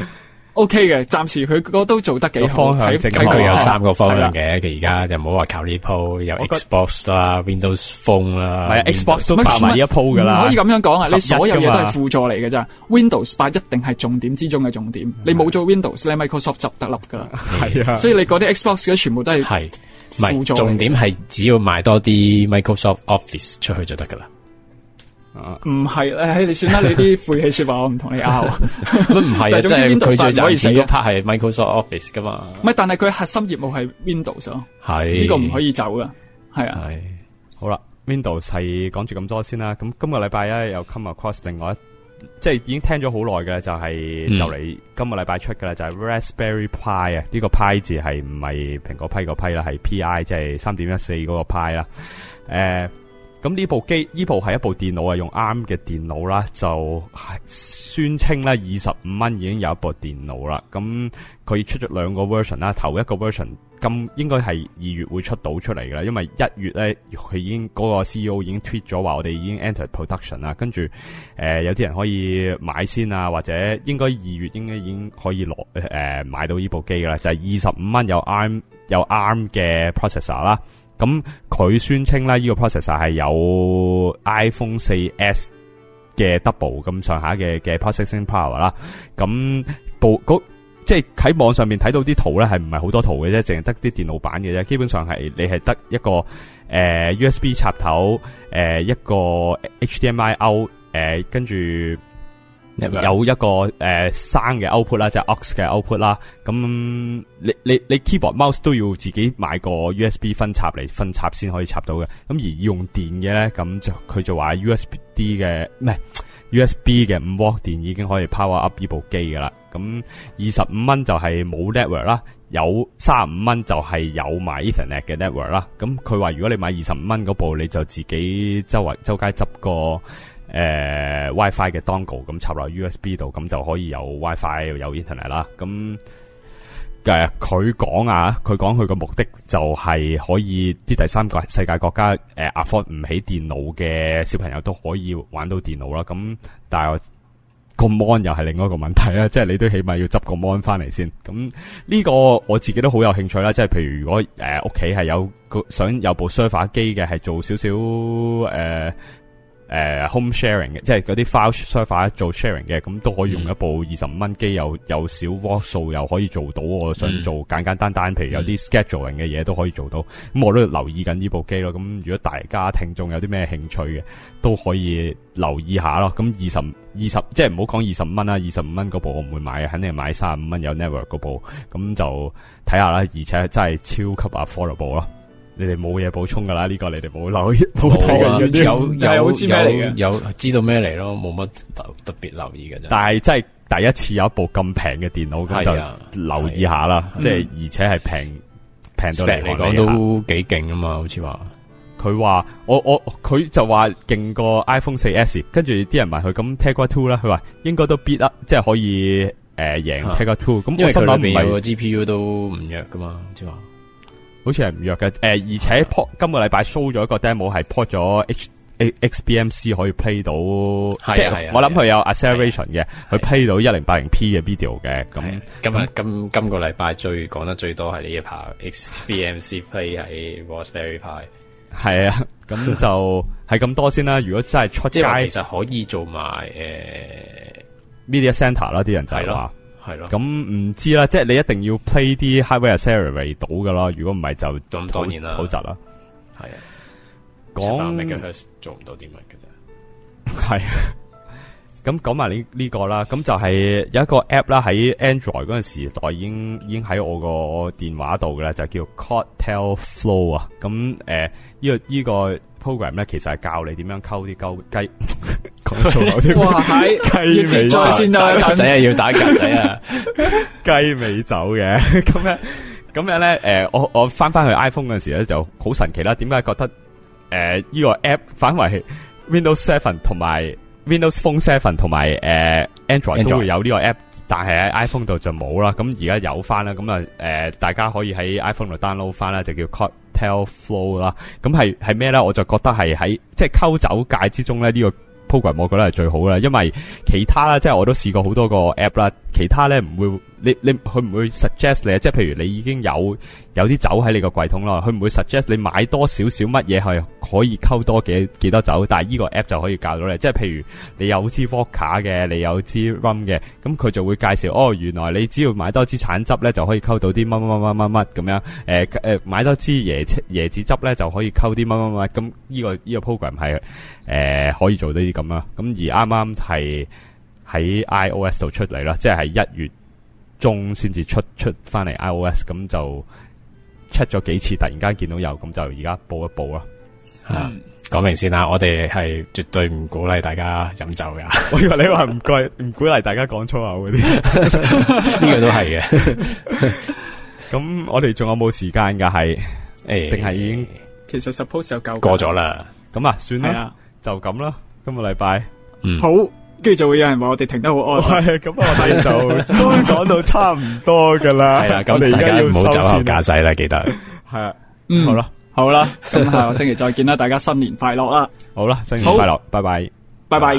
O K 嘅，暫時佢個都做得幾好， 睇佢有三個方向嘅。佢而家就唔好話靠呢鋪，有 Xbox 啦、Windows Phone 啦， 係 Xbox 都拍埋呢一鋪噶啦。 唔可以咁樣講啊！你所有嘢都係輔助嚟嘅咋。Windows 八一定係重點之中嘅重點。你冇做 Windows 咧 ，Microsoft 執得笠噶啦。係啊，所以你嗰啲 Xbox 嗰啲全部都係係輔助。 重點係只要賣多啲 Microsoft Office 出去就得噶啦。 唔係，誒，你算啦，你啲晦氣說話我唔同你拗。 乜唔係啊？即係佢最賺錢嗰 part 係 Microsoft Office 噶嘛？ 唔係，但係佢核心業務係 Windows 咯。係呢個唔可以走噶。係啊。係。 好啦 ，Windows 係講住咁多先啦。咁今個禮拜咧又 come across 另外一，即係已經聽咗好耐嘅，就係、是、就嚟今個禮拜出嘅啦，就係、是、Raspberry Pi 啊。呢個 Pi 字係唔係蘋果批個批啦，係 P I 即係三點一四嗰個 Pi 啦。誒、呃。咁呢部機，呢部係一部電腦啊，用 A R M 嘅電腦啦，就宣稱咧二十五蚊已經有一部電腦啦。咁佢出咗兩個 version 啦，頭一個 version 今應該係二月會出到出嚟㗎啦，因為一月咧佢已經嗰、嗰個 C E O 已經 tweet 咗話我哋已經 entered production 啦，跟住誒、呃、有啲人可以買先啊，或者應該二月應該已經可以攞誒、呃、買到呢部機㗎啦，就係二十五蚊有 A R M 有 A R M 嘅 processor 啦。咁佢宣稱咧，呢個 processor 係有 iPhone 四 S 嘅 double 咁上下嘅嘅 processing power 啦。咁部即係喺網上面睇到啲圖咧，係唔係好多圖嘅啫，淨係得啲電腦版嘅啫。基本上係你係得一個誒、呃、U S B 插頭，誒、呃、一個 H D M I out，誒、呃、跟住有一個誒、呃、生嘅 output 啦，就係 aux 嘅 output 啦。咁你你你 keyboard mouse 都要自己買個 U S B 分插嚟分插先可以插到嘅。咁而用電嘅咧，咁就佢就話 U S B 嘅唔係 U S B 嘅五瓦電已經可以 power up 呢部機噶啦。咁二十五蚊就係冇 network 啦，有三十五蚊就係有埋 Ethernet 嘅 network 啦。咁佢話如果你買二十五蚊嗰部，你就自己周圍周街執個誒、呃、WiFi 嘅 dongle 咁插落 U S B 度，咁就可以有 WiFi 有 Internet 啦。咁誒佢講啊，佢講佢個目的就係可以啲第三個世界國家誒、呃、afford 唔起電腦嘅小朋友都可以玩到電腦啦。咁但係個 mon 又係另外一個問題啦，即係你都起碼要執個 mon 翻嚟先。咁呢個我自己都好有興趣啦，即係譬如如果誒屋企係有個想有部 server 機嘅，係做少少誒。呃誒、呃、home sharing 嘅，即係嗰啲 file server 做 sharing 嘅，咁都可以用一部二十五蚊機，又有少 watt 數，又可以做到我想做簡簡單單，譬如有啲 scheduling 嘅嘢都可以做到。咁我都留意緊呢部機咯。咁如果大家聽眾有啲咩興趣嘅，都可以留意下咯。咁二十二十，即係唔好講二十五蚊啦，二十五蚊嗰部我唔會買嘅，肯定係買三十五蚊有 network 嗰部。咁就睇下啦，而且真係超級 affordable 咯。你哋冇嘢補充噶啦，呢、這個你哋冇留意冇睇嘅，有有有知咩嚟嘅？有知道咩嚟咯，冇乜特特別留意嘅啫。但係真係第一次有一部咁平嘅電腦，咁就留意下啦。即係、嗯、而且係平平到嚟嚟講都幾勁啊嘛，好似話。 佢話我我佢就話勁過 iPhone 四 S， 跟住啲人問佢咁 Tegra two 啦，佢話應該都 beat 啦，即係可以誒贏 Tegra two。咁我心諗唔係個 G P U 都唔弱噶嘛，好似話， 好似係唔弱嘅。誒、呃，而且 port 今個禮拜 show 咗一個 demo 係 port 咗 H X B M C 可以 play 到，即係我諗佢有 acceleration 嘅，佢 play 到一零八零 P 嘅 video 嘅。咁今日今今個禮拜最講得最多係呢一排 X B M C play 喺 Raspberry Pi。 係啊，咁就係咁多先啦。如果真係出街， 其實可以做埋誒、 呃、media center 啦，啲人就係話係咯。 咁唔知啦，即係你一定要 play 啲 hardware accelerate 到噶咯。如果唔係就咁當然啦， 好窒啦。 係啊， 講 megahertz 做唔到啲乜嘅啫。 係。咁講埋呢呢個啦，咁就係有一個 app 啦，喺 Android 嗰陣時代已經已經喺我個電話度嘅啦，就叫 Cocktail Flow 啊。咁誒，呃這個這個、呢個呢個 program 咧，其實係教你點樣溝啲鳩雞。講粗口添。哇，係雞尾酒先啦，格仔啊，要打格仔啊， 雞尾酒嘅。咁咧，咁樣咧，誒、呃，我我翻翻去 iPhone 嗰陣時咧，就好神奇啦。點解覺得誒呢、呃這個 app 反為 Windows seven 同埋Windows Phone seven 同埋誒 Android 都會有呢個 app， 但係喺 iPhone 度就冇啦。咁而家有翻啦，咁啊誒大家可以喺 iPhone 度 download 翻啦，就叫 Cocktail Flow 啦。咁係係咩咧？我就覺得係喺即係溝酒界之中咧呢、這個 program 我覺得係最好啦，因為其他啦，即係我都試過好多個 app 啦，其他咧唔會，你你佢唔會 suggest 你，即係譬如你已經有有啲酒喺你個櫃桶啦，佢唔會 suggest 你買多少少乜嘢係可以溝多幾幾多酒，但係呢個 app 就可以教到你，即係譬如你有支 vodka 嘅，你有支 rum 嘅，咁佢就會介紹哦，原來你只要買多支橙汁咧就可以溝到啲乜乜乜乜乜乜咁樣，誒、呃、誒、呃、買多支椰椰子汁咧就可以溝啲乜乜乜，咁呢個呢個 program 係誒、呃、可以做到啲咁啦，咁而啱啱係喺 iOS 度出嚟啦，即係喺一月中先至出出翻嚟 iOS， 咁就 check 咗幾次，突然間見到有，咁就而家報一報啦。 嗯，講明先啦，我哋係絕對唔鼓勵大家飲酒噶。 我以為你話唔鼓唔鼓勵大家講粗口嗰啲， 呢個都係嘅。 咁我哋仲有冇時間噶？係誒，定係已經？ 其實 suppose 有夠過咗啦。咁啊，算啦，就咁啦。今個禮拜， 嗯， 好。跟住就會有人話我哋停得好安， 係咁我哋就都講到差唔多噶啦。 係啦，咁大家唔好酒後駕駛啦，記得。 係啊， 嗯， 好啦， 好啦，咁下個星期再見啦，大家新年快樂啦！ 好啦，新年快樂，拜拜， 拜拜。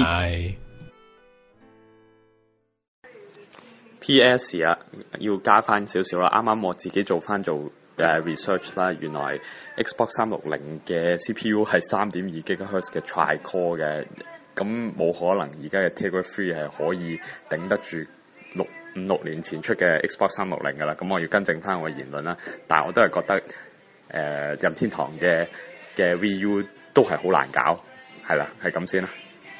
P S 啊，要加翻少少啦。啱啱我自己做翻做誒 research 啦，原來 Xbox 三六零嘅 C P U 係三點二 gigahertz 嘅 tri-core 嘅。咁冇可能而家嘅 Tegra three 係可以頂得住六五六年前出嘅 Xbox 三六零噶啦，咁我要更正翻我嘅言論啦。但係我都係覺得誒、呃、任天堂嘅嘅 V U 都係好難搞，係啦，係咁先啦。